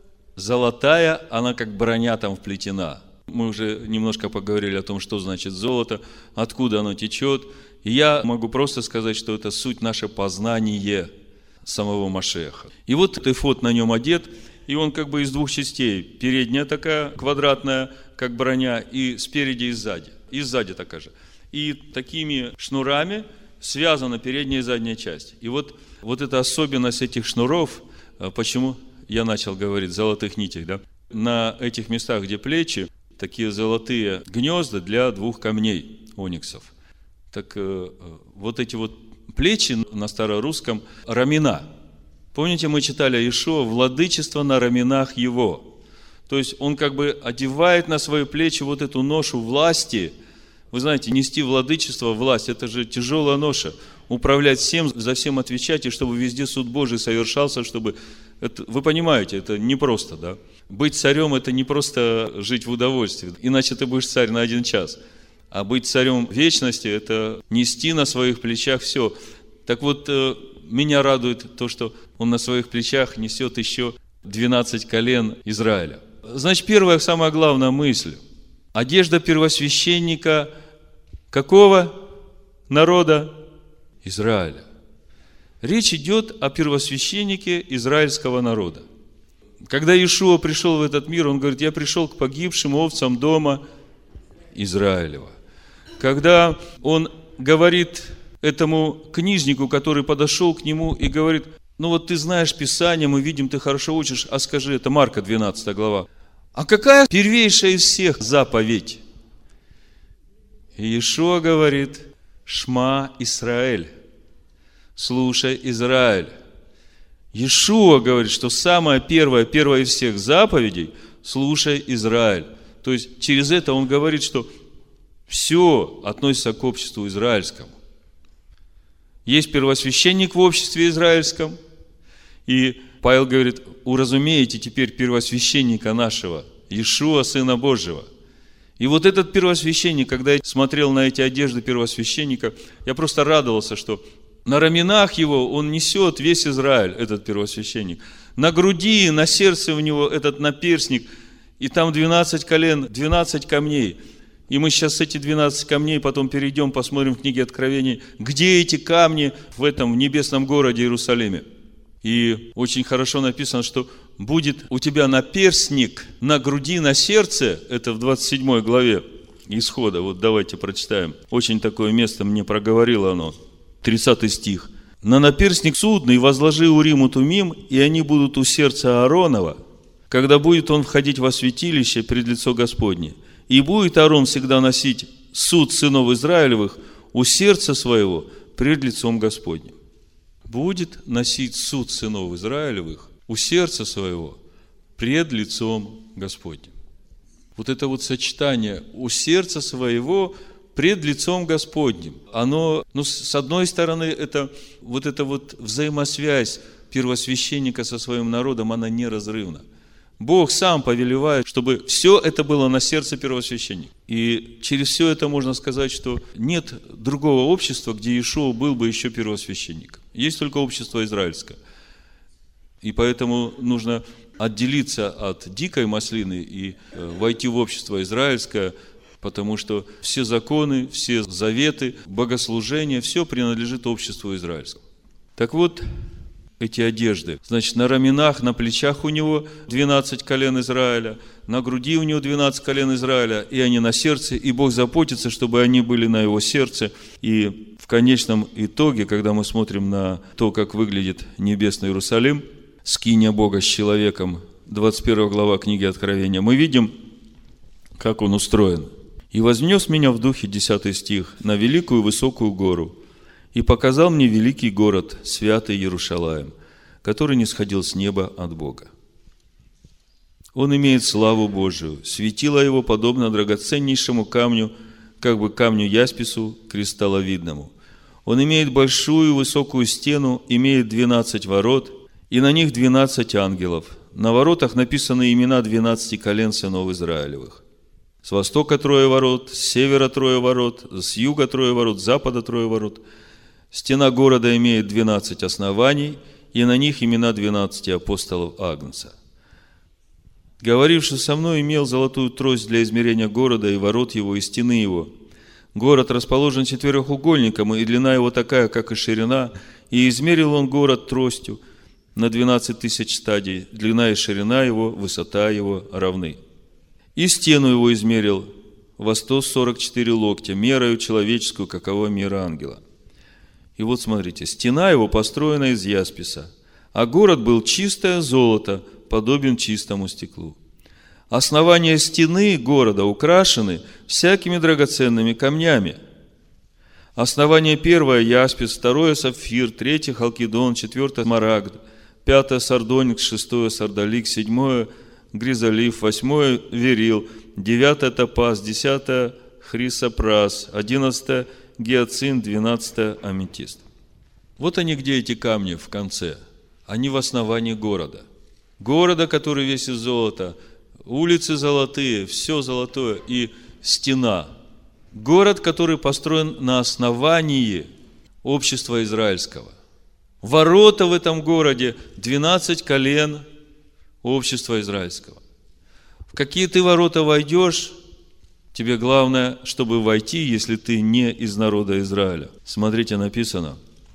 золотая, она как броня там вплетена. Мы уже немножко поговорили о том, что значит золото, откуда оно течет. И я могу просто сказать, что это суть наше познание самого Машеха. И вот эфод на нем одет, и он как бы из 2 частей. Передняя такая квадратная, как броня, и спереди, и сзади. И сзади такая же. И такими шнурами связана передняя и задняя часть. И вот эта особенность этих шнуров, почему я начал говорить о золотых нитях, да? На этих местах, где плечи, такие золотые гнезда для 2 камней ониксов. Так вот эти вот плечи на старорусском рамена. Помните, мы читали о Иешуа, владычество на раменах его. То есть он как бы одевает на свои плечи вот эту ношу власти. Вы знаете, нести владычество, власть, это же тяжелая ноша. Управлять всем, за всем отвечать, и чтобы везде суд Божий совершался, чтобы... Это, вы понимаете, это непросто, да? Быть царем – это не просто жить в удовольствии, иначе ты будешь царь на 1 час. А быть царем вечности – это нести на своих плечах все. Так вот, меня радует то, что он на своих плечах несет еще 12 колен Израиля. Значит, первая, самая главная мысль. Одежда первосвященника какого народа? Израиля. Речь идет о первосвященнике израильского народа. Когда Иешуа пришел в этот мир, он говорит: я пришел к погибшим овцам дома Израилева. Когда он говорит этому книжнику, который подошел к нему и говорит: ну вот ты знаешь Писание, мы видим, ты хорошо учишь, а скажи, это Марка 12 глава, а какая первейшая из всех заповедь? И Иешуа говорит: Шма Исраэль, слушай, Израиль. Иешуа говорит, что самая первая из всех заповедей – слушай, Израиль. То есть через это он говорит, что все относится к обществу израильскому. Есть первосвященник в обществе израильском, и Павел говорит: уразумеете теперь первосвященника нашего, Иешуа, Сына Божьего. И вот этот первосвященник, когда я смотрел на эти одежды первосвященника, я просто радовался, что на раменах его он несет весь Израиль, этот первосвященник. На груди, на сердце у него этот наперстник, и там 12 колен, 12 камней. И мы сейчас эти 12 камней потом перейдем, посмотрим в книге Откровений, где эти камни в этом небесном городе Иерусалиме. И очень хорошо написано, что будет у тебя наперстник на груди, на сердце. Это в 27 главе Исхода. Вот давайте прочитаем. Очень такое место мне проговорило оно. 30 стих. «На наперстник судный возложи Урим и Тумим, и они будут у сердца Ааронова, когда будет он входить во святилище пред лицо Господне. И будет Аарон всегда носить суд сынов Израилевых у сердца своего пред лицом Господним». Будет носить суд сынов Израилевых у сердца своего пред лицом Господним. Вот это вот сочетание у сердца своего пред лицом Господним, оно, с одной стороны, это вот взаимосвязь первосвященника со своим народом, она неразрывна. Бог сам повелевает, чтобы все это было на сердце первосвященника. И через все это можно сказать, что нет другого общества, где Иешуа был бы еще первосвященником. Есть только общество израильское. И поэтому нужно отделиться от дикой маслины и войти в общество израильское, потому что все законы, все заветы, богослужения, все принадлежит обществу израильскому. Так вот, эти одежды. Значит, на раменах, на плечах у него 12 колен Израиля, на груди у него 12 колен Израиля, и они на сердце, и Бог заботится, чтобы они были на его сердце. И в конечном итоге, когда мы смотрим на то, как выглядит небесный Иерусалим, скиния Бога с человеком, 21 глава книги Откровения, мы видим, как он устроен. «И вознес меня в духе», 10 стих, «на великую высокую гору, и показал мне великий город, святый Иерушалаим, который нисходил с неба от Бога. Он имеет славу Божию, светило его подобно драгоценнейшему камню, как бы камню яспису кристалловидному. Он имеет большую высокую стену, имеет 12 ворот, и на них 12 ангелов. На воротах написаны имена 12 колен сынов Израилевых. С востока 3 ворот, с севера 3 ворот, с юга 3 ворот, с запада 3 ворот. Стена города имеет 12 оснований, и на них имена 12 апостолов Агнца. Говоривший со мной имел золотую трость для измерения города и ворот его, и стены его. Город расположен четырехугольником, и длина его такая, как и ширина, и измерил он город тростью на 12 тысяч стадий, длина и ширина его, высота его равны. И стену его измерил во 144 локтя, мерою человеческую, какова мера ангела. И вот смотрите, стена его построена из ясписа, а город был чистое золото, подобен чистому стеклу. Основания стены города украшены всякими драгоценными камнями. Основание первое – яспис, второе – сапфир, третье – халкидон, четвертое – смарагд, пятое – сардоникс, шестое – сардолик, седьмое – гризолиф, восьмое – верил, девятое – топаз, десятое – хрисопрас, одиннадцатое – гиацинт, 12 аметист. Вот они где эти камни в конце. Они в основании города. Города, который весь из золота, улицы золотые, все золотое и стена. Город, который построен на основании общества израильского. Ворота в этом городе 12 колен общества израильского. В какие ты ворота войдешь, тебе главное, чтобы войти, если ты не из народа Израиля. Смотрите, написано,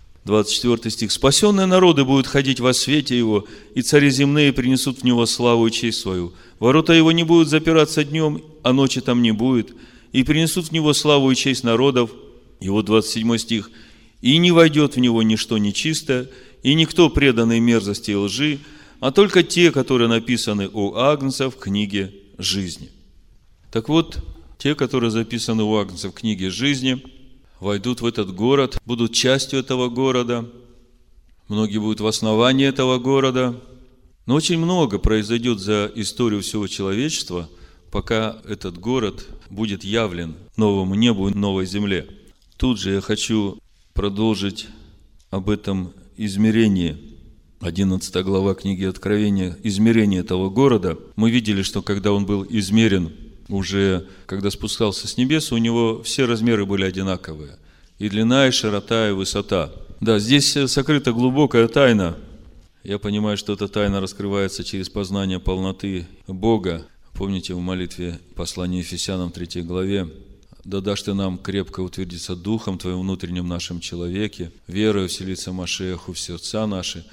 24 стих. «Спасенные народы будут ходить во свете его, и цари земные принесут в него славу и честь свою. Ворота его не будут запираться днем, а ночи там не будет, и принесут в него славу и честь народов». И вот 27 стих. «И не войдет в него ничто нечистое, и никто преданный мерзости и лжи, а только те, которые написаны у Агнца в книге жизни». Так вот, те, которые записаны у Агнца в книге жизни, войдут в этот город, будут частью этого города. Многие будут в основании этого города. Но очень много произойдет за историю всего человечества, пока этот город будет явлен новому небу и новой земле. Тут же я хочу продолжить об этом измерении. 11 глава книги Откровения, измерение этого города. Мы видели, что когда он был измерен, уже когда спускался с небес, у него все размеры были одинаковые. И длина, и широта, и высота. Да, здесь сокрыта глубокая тайна. Я понимаю, что эта тайна раскрывается через познание полноты Бога. Помните в молитве послания Ефесянам 3 главе: «Да дашь ты нам крепко утвердиться духом твоим внутреннем нашем человеке, верою вселиться Машиаху в сердца наши,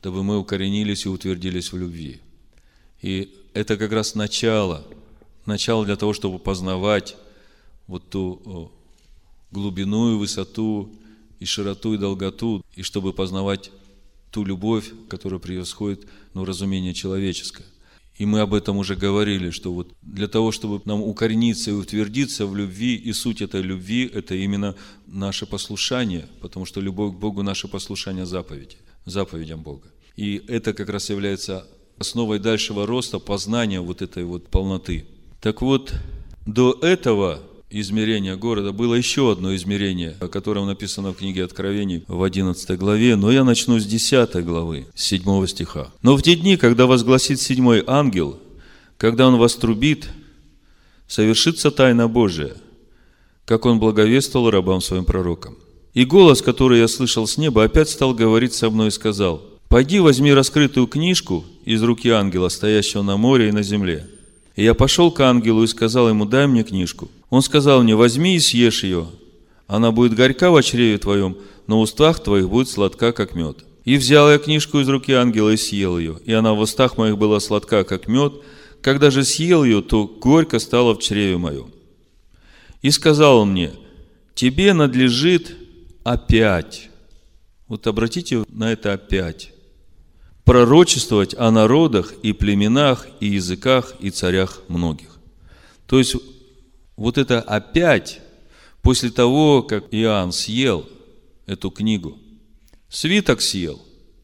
дабы мы укоренились и утвердились в любви. И это как раз начало для того, чтобы познавать вот ту глубину и высоту, и широту, и долготу, и чтобы познавать ту любовь, которая превосходит разумение человеческое. И мы об этом уже говорили, что вот для того, чтобы нам укорениться и утвердиться в любви, и суть этой любви – это именно наше послушание, потому что любовь к Богу – наше послушание заповедям Бога. И это как раз является основой дальшего роста, познания вот этой вот полноты. Так вот, до этого измерения города было еще одно измерение, о котором написано в книге Откровений в 11 главе, но я начну с 10 главы, с 7 стиха. «Но в те дни, когда возгласит 7-й ангел, когда он вострубит, совершится тайна Божия, как он благовествовал рабам своим пророкам. И голос, который я слышал с неба, опять стал говорить со мной и сказал: пойди, возьми раскрытую книжку из руки ангела, стоящего на море и на земле. И я пошел к ангелу и сказал ему: дай мне книжку. Он сказал мне: возьми и съешь ее. Она будет горька в чреве твоем, но в устах твоих будет сладка, как мед. И взял я книжку из руки ангела и съел ее. И она в устах моих была сладка, как мед. Когда же съел ее, то горько стало в чреве моем. И сказал он мне: тебе надлежит опять». Вот обратите на это опять. «Пророчествовать о народах и племенах, и языках, и царях многих». То есть, вот это опять, после того, как Иоанн съел эту книгу, свиток съел,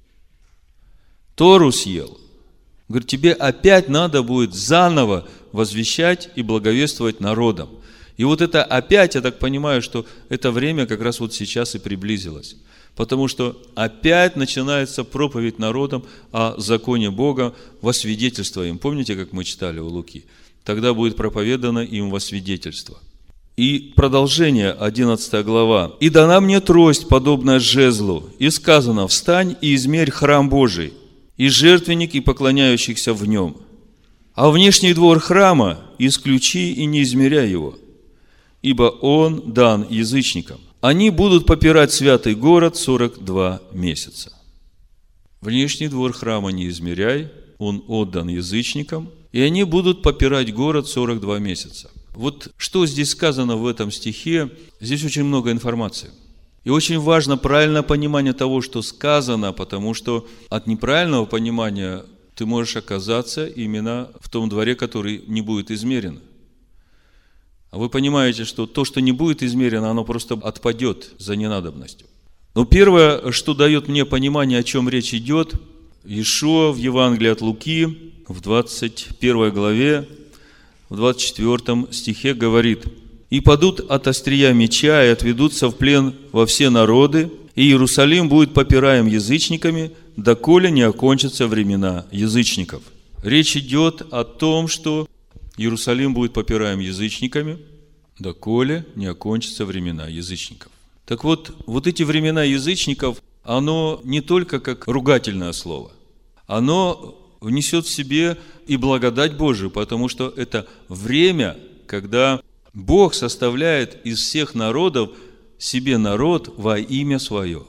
Тору съел, говорит, тебе опять надо будет заново возвещать и благовествовать народам. И вот это опять, я так понимаю, что это время как раз вот сейчас и приблизилось. Потому что опять начинается проповедь народам о законе Бога во свидетельство им. Помните, как мы читали у Луки? Тогда будет проповедано им во свидетельство. И продолжение, 11 глава. «И дана мне трость, подобная жезлу, и сказано: встань и измерь храм Божий, и жертвенник, и поклоняющихся в нем. А внешний двор храма исключи и не измеряй его, ибо он дан язычникам. Они будут попирать святый город 42 месяца. Внешний двор храма не измеряй, он отдан язычникам, и они будут попирать город 42 месяца». Вот что здесь сказано в этом стихе, здесь очень много информации. И очень важно правильное понимание того, что сказано, потому что от неправильного понимания ты можешь оказаться именно в том дворе, который не будет измерен. А вы понимаете, что то, что не будет измерено, оно просто отпадет за ненадобностью. Но первое, что дает мне понимание, о чем речь идет, Иешуа в Евангелии от Луки, в 21 главе, в 24 стихе говорит: «И падут от острия меча, и отведутся в плен во все народы, и Иерусалим будет попираем язычниками, доколе не окончатся времена язычников». Речь идет о том, что Иерусалим будет попираем язычниками, доколе не окончатся времена язычников. Так вот, вот эти времена язычников, оно не только как ругательное слово, оно внесет в себе и благодать Божию, потому что это время, когда Бог составляет из всех народов себе народ во имя свое.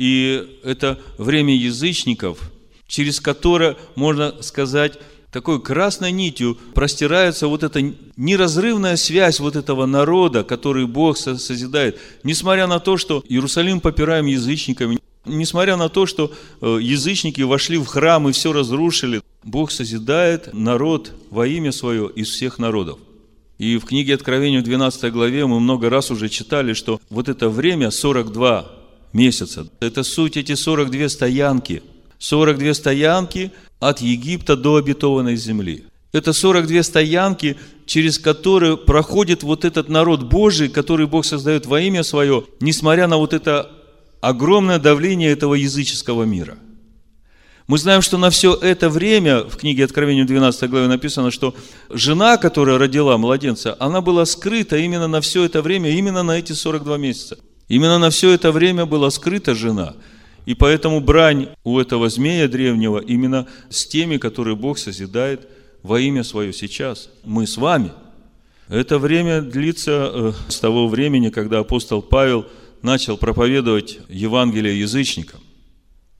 И это время язычников, через которое, можно сказать, такой красной нитью простирается вот эта неразрывная связь вот этого народа, который Бог созидает. Несмотря на то, что Иерусалим попираем язычниками, несмотря на то, что язычники вошли в храм и все разрушили, Бог созидает народ во имя свое из всех народов. И в книге Откровения в 12 главе мы много раз уже читали, что вот это время 42 месяца, это суть эти 42 стоянки. 42 стоянки от Египта до обетованной земли. Это 42 стоянки, через которые проходит вот этот народ Божий, который Бог создает во имя свое, несмотря на вот это огромное давление этого языческого мира. Мы знаем, что на все это время, в книге Откровения 12 главе написано, что жена, которая родила младенца, она была скрыта именно на все это время, именно на эти 42 месяца. Именно на все это время была скрыта жена. И поэтому брань у этого змея древнего именно с теми, которые Бог созидает во имя свое сейчас. Мы с вами. Это время длится с того времени, когда апостол Павел начал проповедовать Евангелие язычникам.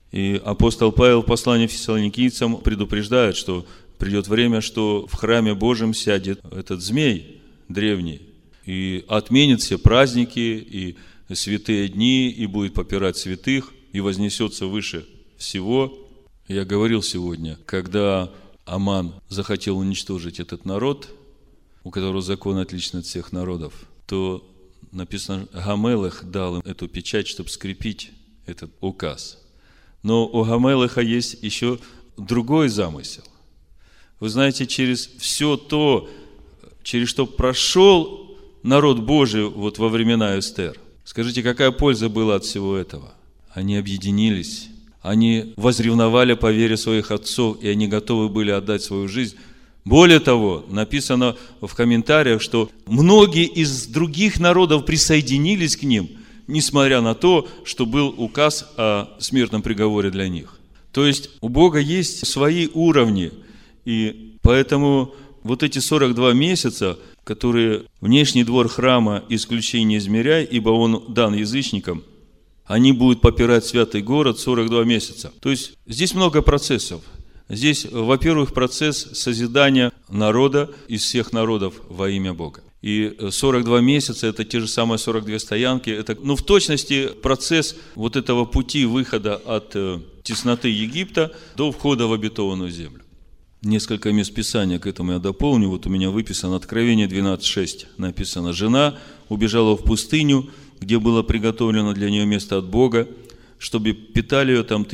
И апостол Павел в послании фессалоникийцам предупреждает, что придет время, что в храме Божьем сядет этот змей древний и отменит все праздники и святые дни, и будет попирать святых, и вознесется выше всего. Я говорил сегодня, когда Аман захотел уничтожить этот народ, у которого закон отличный от всех народов, то написано, Гамелех дал им эту печать, чтобы скрепить этот указ. Но у Гамелеха есть еще другой замысел. Вы знаете, через все то, через что прошел народ Божий вот во времена Эстер, скажите, какая польза была от всего этого? Они объединились, они возревновали по вере своих отцов, и они готовы были отдать свою жизнь. Более того, написано в комментариях, что многие из других народов присоединились к ним, несмотря на то, что был указ о смертном приговоре для них. То есть у Бога есть свои уровни, и поэтому вот эти 42 месяца, которые внешний двор храма исключай не измеряй, ибо он дан язычникам, они будут попирать святый город 42 месяца. То есть здесь много процессов. Здесь, во-первых, процесс созидания народа из всех народов во имя Бога. И 42 месяца – это те же самые 42 стоянки. Это, в точности процесс вот этого пути выхода от тесноты Египта до входа в обетованную землю. Несколько мест Писания к этому я дополню. Вот у меня выписано Откровение 12:6. Написано: «Жена убежала в пустыню, где было приготовлено для нее место от Бога, чтобы питали ее там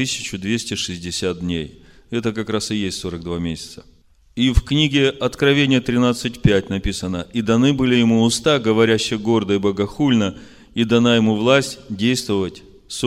1260 дней». Это как раз и есть 42 месяца. И в книге Откровения 13:5 написано: «И даны были ему уста, говорящие гордо и богохульно, и дана ему власть действовать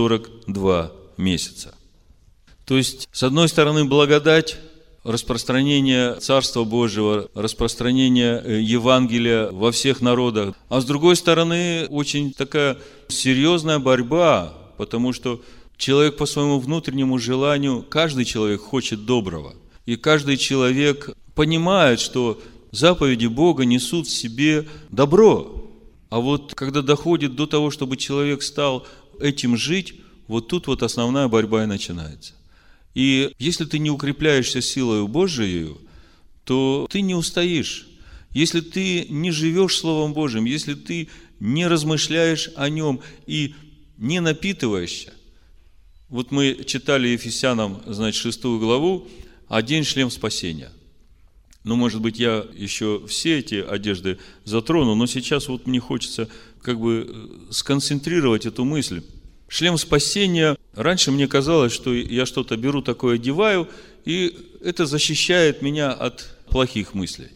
42 месяца». То есть, с одной стороны, благодать, распространение Царства Божьего, распространение Евангелия во всех народах. А с другой стороны, очень такая серьезная борьба, потому что человек по своему внутреннему желанию, каждый человек хочет доброго. И каждый человек понимает, что заповеди Бога несут в себе добро. А вот когда доходит до того, чтобы человек стал этим жить, вот тут вот основная борьба и начинается. И если ты не укрепляешься силою Божией, то ты не устоишь. Если ты не живешь Словом Божьим, если ты не размышляешь о нем и не напитываешься. Вот мы читали Ефесянам, 6 главу, «Одень шлем спасения». Может быть, я еще все эти одежды затрону, но сейчас вот мне хочется сконцентрировать эту мысль. Шлем спасения, раньше мне казалось, что я что-то беру такое, одеваю, и это защищает меня от плохих мыслей.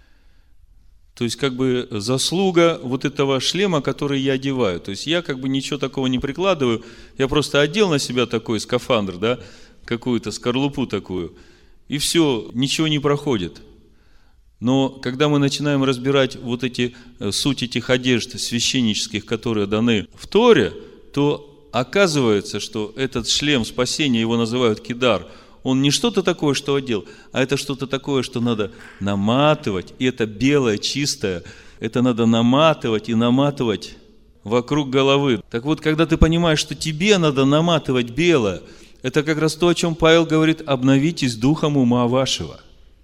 То есть, заслуга вот этого шлема, который я одеваю. То есть, я ничего такого не прикладываю, я просто одел на себя такой скафандр, какую-то скорлупу такую, и все, ничего не проходит. Но когда мы начинаем разбирать суть этих одежд священнических, которые даны в Торе, то оказывается, что этот шлем спасения, его называют кидар, он не что-то такое, что одел, а это что-то такое, что надо наматывать, и это белое, чистое, это надо наматывать и наматывать вокруг головы. Так вот, когда ты понимаешь, что тебе надо наматывать белое, это как раз то, о чем Павел говорит: обновитесь духом ума вашего.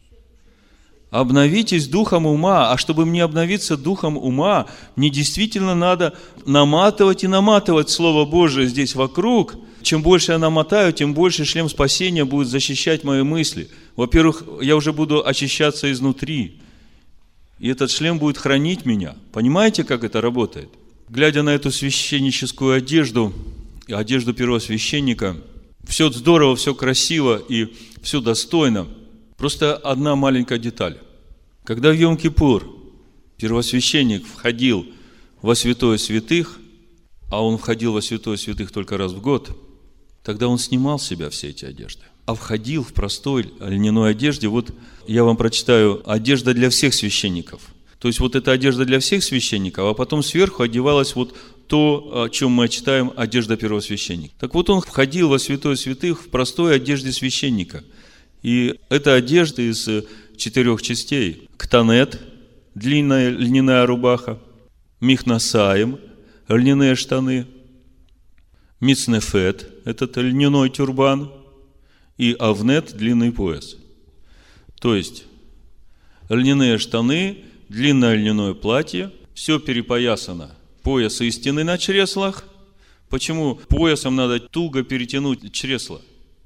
Обновитесь духом ума, а чтобы мне обновиться духом ума, мне действительно надо наматывать и наматывать Слово Божие здесь вокруг. Чем больше я намотаю, тем больше шлем спасения будет защищать мои мысли. Во-первых, я уже буду очищаться изнутри, и этот шлем будет хранить меня. Понимаете, как это работает? Глядя на эту священническую одежду, одежду первосвященника, все здорово, все красиво и все достойно. Просто одна маленькая деталь. Когда в Йом-Кипур первосвященник входил во святое святых, а он входил во святое святых только раз в год, тогда он снимал с себя все эти одежды, а входил в простой льняной одежде. Вот я вам прочитаю: одежда для всех священников. То есть вот эта одежда для всех священников, а потом сверху одевалась вот то, о чем мы читаем, одежда первосвященника. Так вот, он входил во святое святых в простой одежде священника. И это одежда из 4 частей. Ктанет, длинная льняная рубаха, михнасаим, льняные штаны, мицнефет – этот льняной тюрбан, и авнет – длинный пояс. То есть, льняные штаны, длинное льняное платье, все перепоясано. Пояс истины на чреслах. Почему поясом надо туго перетянуть чресла?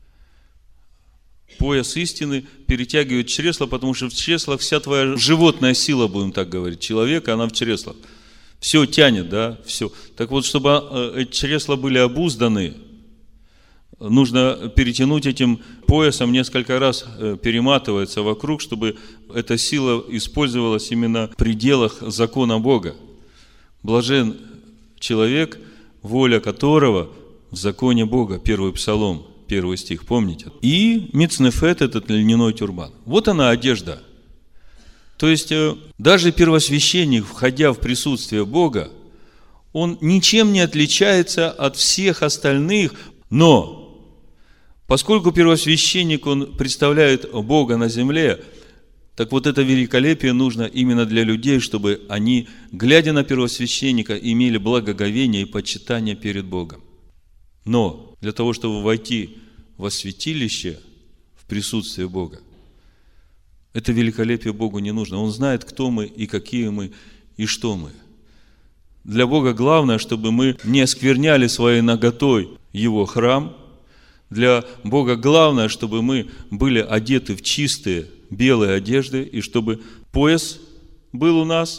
Пояс истины перетягивает чресла, потому что в чреслах вся твоя животная сила, будем так говорить, человека, она в чреслах. Все тянет, да, все. Так вот, чтобы эти чресла были обузданы, нужно перетянуть этим поясом, несколько раз перематывается вокруг, чтобы эта сила использовалась именно в пределах закона Бога. Блажен человек, воля которого в законе Бога. Первый Псалом, 1 стих, помните? И мицнефет, этот льняной тюрбан. Вот она одежда. То есть, даже первосвященник, входя в присутствие Бога, он ничем не отличается от всех остальных, но поскольку первосвященник, он представляет Бога на земле, так вот это великолепие нужно именно для людей, чтобы они, глядя на первосвященника, имели благоговение и почитание перед Богом. Но для того, чтобы войти во святилище, в присутствие Бога, это великолепие Богу не нужно. Он знает, кто мы и какие мы и что мы. Для Бога главное, чтобы мы не оскверняли своей наготой Его храм. Для Бога главное, чтобы мы были одеты в чистые белые одежды, и чтобы пояс был у нас,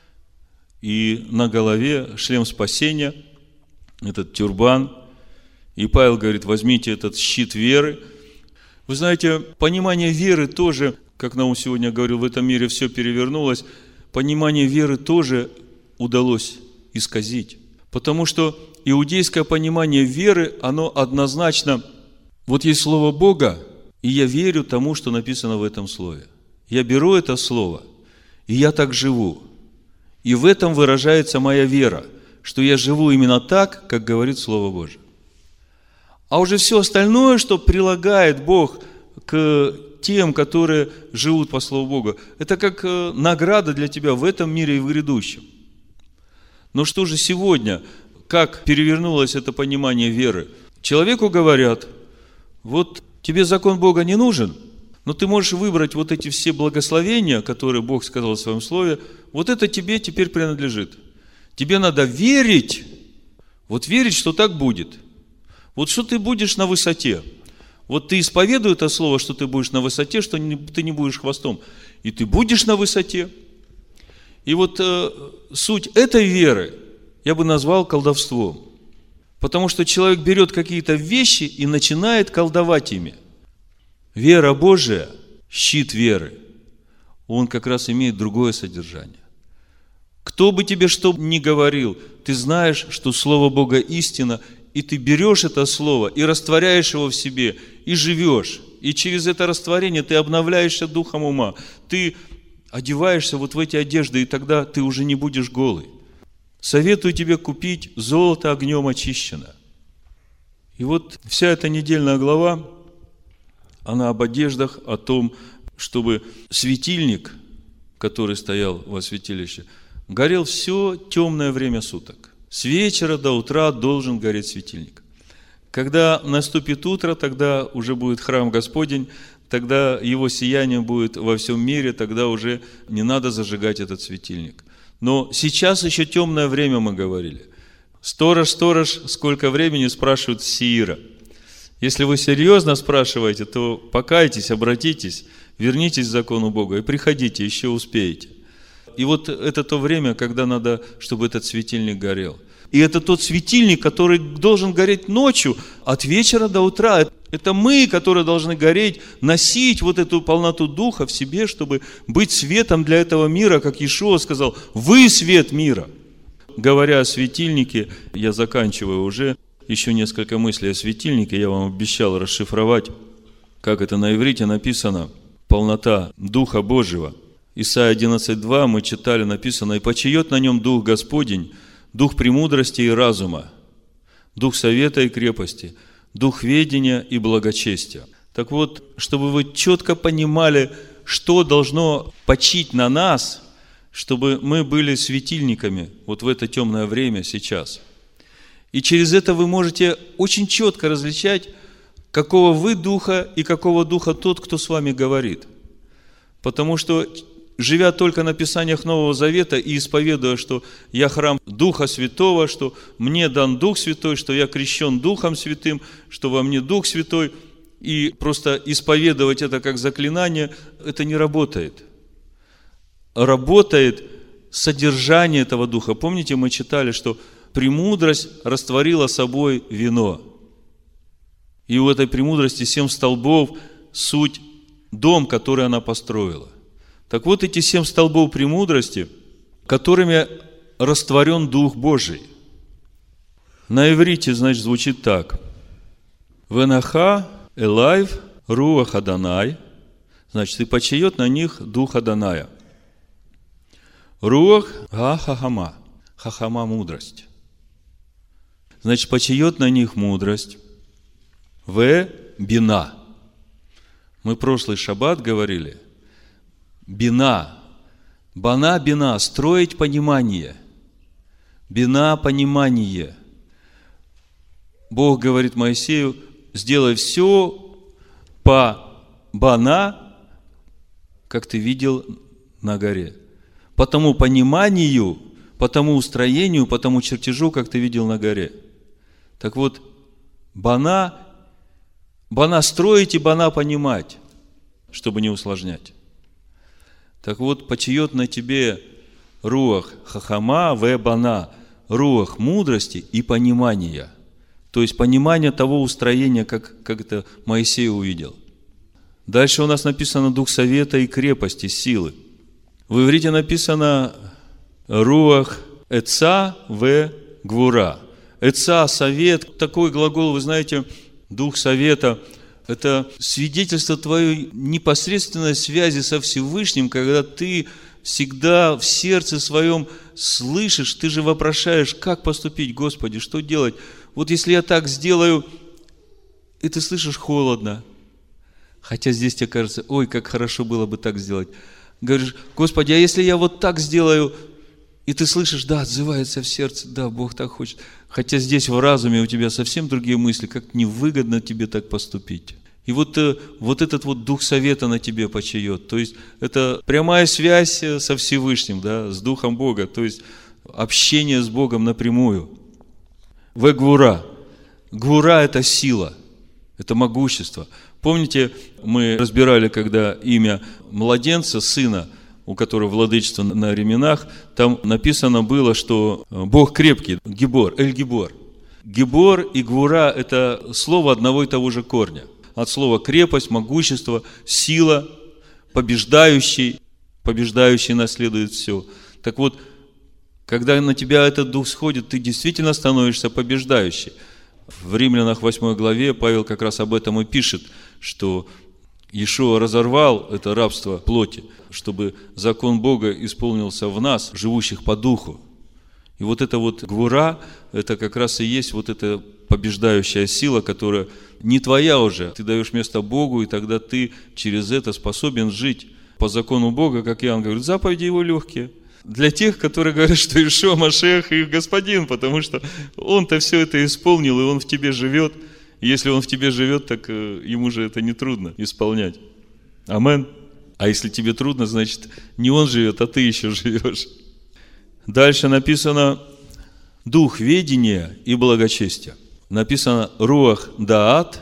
и на голове шлем спасения, этот тюрбан. И Павел говорит, возьмите этот щит веры. Вы знаете, понимание веры тоже, как Наум сегодня говорил, в этом мире все перевернулось, понимание веры тоже удалось исказить. Потому что иудейское понимание веры, оно однозначно, вот есть слово Бога, и я верю тому, что написано в этом слове. Я беру это слово, и я так живу. И в этом выражается моя вера, что я живу именно так, как говорит Слово Божие. А уже все остальное, что прилагает Бог к тем, которые живут по Слову Бога, это как награда для тебя в этом мире и в грядущем. Но что же сегодня, как перевернулось это понимание веры? Человеку говорят, вот тебе закон Бога не нужен, но ты можешь выбрать вот эти все благословения, которые Бог сказал в Своем Слове, вот это тебе теперь принадлежит. Тебе надо верить, вот верить, что так будет. Вот что ты будешь на высоте. Вот ты исповедуй это слово, что ты будешь на высоте, что ты не будешь хвостом. И ты будешь на высоте. И вот суть этой веры я бы назвал колдовством. Потому что человек берет какие-то вещи и начинает колдовать ими. Вера Божия, щит веры, он как раз имеет другое содержание. Кто бы тебе что ни говорил, ты знаешь, что Слово Бога истина, и ты берешь это Слово и растворяешь его в себе, и живешь. И через это растворение ты обновляешься духом ума. Ты одеваешься вот в эти одежды, и тогда ты уже не будешь голый. Советую тебе купить золото огнем очищено. И вот вся эта недельная глава, она об одеждах, о том, чтобы светильник, который стоял во святилище, горел все темное время суток. С вечера до утра должен гореть светильник. Когда наступит утро, тогда уже будет храм Господень, тогда его сияние будет во всем мире, тогда уже не надо зажигать этот светильник. Но сейчас еще темное время, мы говорили. Сторож, сколько времени, спрашивают Сеира. Если вы серьезно спрашиваете, то покайтесь, обратитесь, вернитесь к закону Бога и приходите, еще успеете. И вот это то время, когда надо, чтобы этот светильник горел. И это тот светильник, который должен гореть ночью, от вечера до утра. Это мы, которые должны гореть, носить вот эту полноту Духа в себе, чтобы быть светом для этого мира, как Иешуа сказал, вы свет мира. Говоря о светильнике, я заканчиваю уже, еще несколько мыслей о светильнике, я вам обещал расшифровать, как это на иврите написано, полнота Духа Божьего. Исайя 11:2 мы читали, написано, «И почиет на нем Дух Господень, Дух премудрости и разума, Дух совета и крепости, Дух ведения и благочестия». Так вот, чтобы вы четко понимали, что должно почить на нас, чтобы мы были светильниками вот в это темное время сейчас. И через это вы можете очень четко различать, какого вы духа и какого духа тот, кто с вами говорит. Потому что, живя только на Писаниях Нового Завета и исповедуя, что я храм Духа Святого, что мне дан Дух Святой, что я крещен Духом Святым, что во мне Дух Святой, и просто исповедовать это как заклинание, это не работает. Работает содержание этого Духа. Помните, мы читали, что премудрость растворила собой вино. И у этой премудрости 7 столбов – суть дом, который она построила. Так вот, эти 7 столбов премудрости, которыми растворен Дух Божий. На иврите, значит, звучит так. Венаха элайв руах Адонай. Значит, и почиет на них Дух Адоная. Руах га-хахама. Хахама – мудрость. Значит, почиет на них мудрость. Бина. Мы прошлый шаббат говорили. Бина. Бина. Строить понимание. Бина – понимание. Бог говорит Моисею, сделай все по бана, как ты видел на горе. По тому пониманию, по тому устроению, по тому чертежу, как ты видел на горе. Так вот, бана строить и бана понимать, чтобы не усложнять. Так вот, почиет на тебе руах хахама бана, руах мудрости и понимания. То есть, понимание того устроения, как это Моисей увидел. Дальше у нас написано Дух совета и крепости, силы. В иврите написано руах эца гвура. Эца, совет, такой глагол, вы знаете, Дух совета, это свидетельство твоей непосредственной связи со Всевышним, когда ты всегда в сердце своем слышишь, ты же вопрошаешь, как поступить, Господи, что делать? Вот если я так сделаю, и ты слышишь холодно, хотя здесь тебе кажется, ой, как хорошо было бы так сделать. Говоришь, Господи, а если я вот так сделаю, и ты слышишь, да, отзывается в сердце, да, Бог так хочет. Хотя здесь в разуме у тебя совсем другие мысли, как невыгодно тебе так поступить. И вот этот вот Дух совета на тебе почиет. То есть, это прямая связь со Всевышним, да, с Духом Бога. То есть, общение с Богом напрямую. Гвура. Гвура – это сила, это могущество. Помните, мы разбирали, когда имя младенца, сына, у которого владычество на ременах, там написано было, что Бог крепкий, Гибор, Эль-Гибор. Гибор и Гвура – это слово одного и того же корня. От слова крепость, могущество, сила, побеждающий наследует все. Так вот, когда на тебя этот дух сходит, ты действительно становишься побеждающим. В Римлянах 8 главе Павел как раз об этом и пишет, что Иешуа разорвал это рабство плоти, чтобы закон Бога исполнился в нас, живущих по духу. И вот эта вот гвура, это как раз и есть вот эта побеждающая сила, которая не твоя уже. Ты даешь место Богу, и тогда ты через это способен жить по закону Бога, как Иоанн говорит, заповеди его легкие. Для тех, которые говорят, что Иешуа Машиах их господин, потому что он-то все это исполнил, и он в тебе живет. И если он в тебе живет, так ему же это не трудно исполнять. Амен. А если тебе трудно, значит, не он живет, а ты еще живешь. Дальше написано дух ведения и благочестия. Написано руах даат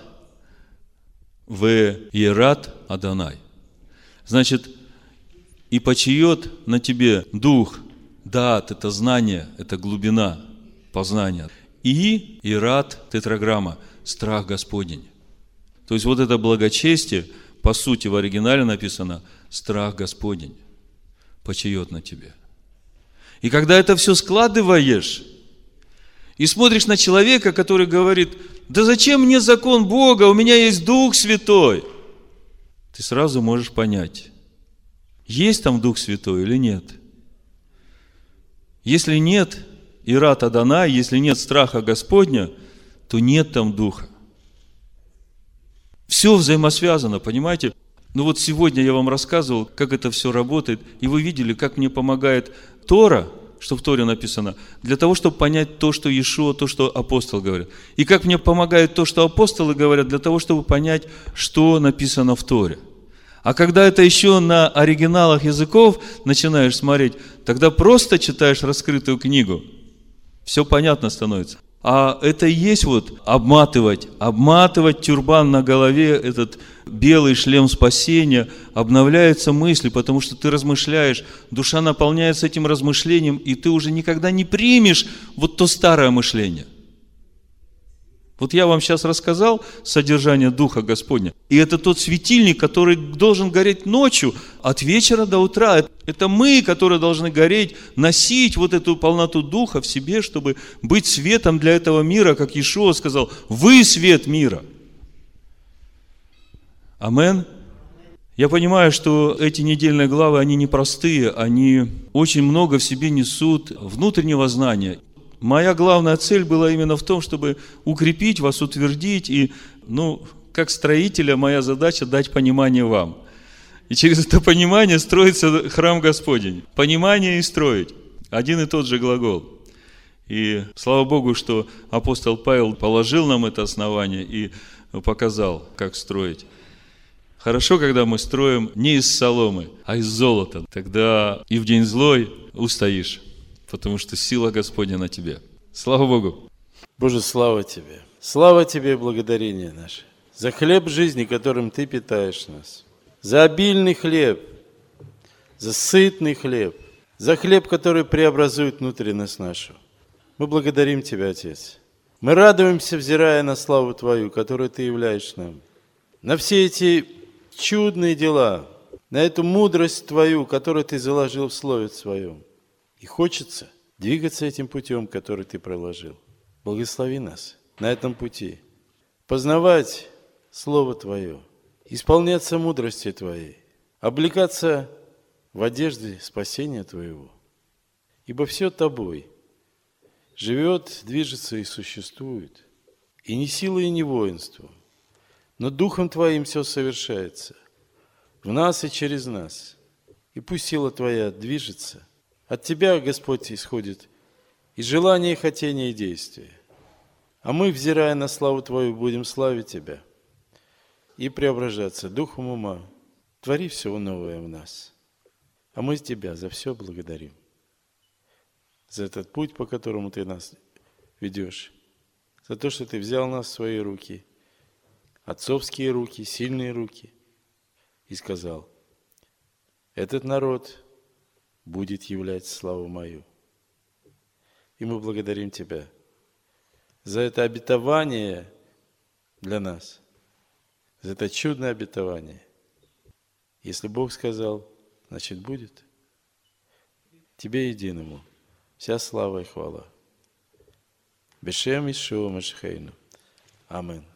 иерат Адонай. Значит, и почиет на тебе дух даат, это знание, это глубина познания. И иерат тетраграмма, страх Господень. То есть вот это благочестие, по сути в оригинале написано страх Господень, почиет на тебе. И когда это все складываешь, и смотришь на человека, который говорит, да зачем мне закон Бога, у меня есть Дух Святой, ты сразу можешь понять, есть там Дух Святой или нет. Если нет иерат Адонай, если нет страха Господня, то нет там Духа. Все взаимосвязано, понимаете? Ну вот сегодня я вам рассказывал, как это все работает, и вы видели, как мне помогает Тора, что в Торе написано? Для того, чтобы понять то, что Иешуа, то, что апостол говорит. И как мне помогает то, что апостолы говорят, для того, чтобы понять, что написано в Торе. А когда это еще на оригиналах языков начинаешь смотреть, тогда просто читаешь раскрытую книгу. Все понятно становится. А это и есть вот обматывать тюрбан на голове, этот белый шлем спасения, обновляются мысли, потому что ты размышляешь, душа наполняется этим размышлением, и ты уже никогда не примешь вот то старое мышление. Вот я вам сейчас рассказал содержание Духа Господня, и это тот светильник, который должен гореть ночью, от вечера до утра. Это мы, которые должны гореть, носить вот эту полноту Духа в себе, чтобы быть светом для этого мира, как Иешуа сказал, вы свет мира. Амен. Я понимаю, что эти недельные главы, они непростые, они очень много в себе несут внутреннего знания. Моя главная цель была именно в том, чтобы укрепить вас, утвердить. И, как строителя, моя задача дать понимание вам. И через это понимание строится храм Господень. Понимание и строить. Один и тот же глагол. И слава Богу, что апостол Павел положил нам это основание и показал, как строить. Хорошо, когда мы строим не из соломы, а из золота. Тогда и в день злой устоишь. Потому что сила Господня на тебе. Слава Богу! Боже, слава Тебе! Слава Тебе и благодарение наше. За хлеб жизни, которым Ты питаешь нас. За обильный хлеб. За сытный хлеб. За хлеб, который преобразует внутренность нашу. Мы благодарим Тебя, Отец. Мы радуемся, взирая на славу Твою, которую Ты являешь нам. На все эти чудные дела, на эту мудрость Твою, которую Ты заложил в Слове Своем. И хочется двигаться этим путем, который Ты проложил. Благослови нас на этом пути. Познавать Слово Твое, исполняться мудрости Твоей, облекаться в одежде спасения Твоего. Ибо все Тобой живет, движется и существует. И не силой, и не воинством, но Духом Твоим все совершается в нас и через нас. И пусть сила Твоя движется. От Тебя, Господь, исходит и желание, и хотение, и действие. А мы, взирая на славу Твою, будем славить Тебя и преображаться духом ума. Твори все новое в нас. А мы Тебя за все благодарим. За этот путь, по которому Ты нас ведешь. За то, что Ты взял нас в свои руки, отцовские руки, сильные руки, и сказал, этот народ будет являть славу мою. И мы благодарим Тебя за это обетование для нас, за это чудное обетование. Если Бог сказал, значит будет. Тебе единому вся слава и хвала. Бешем Иешуа Машихейну. Амин.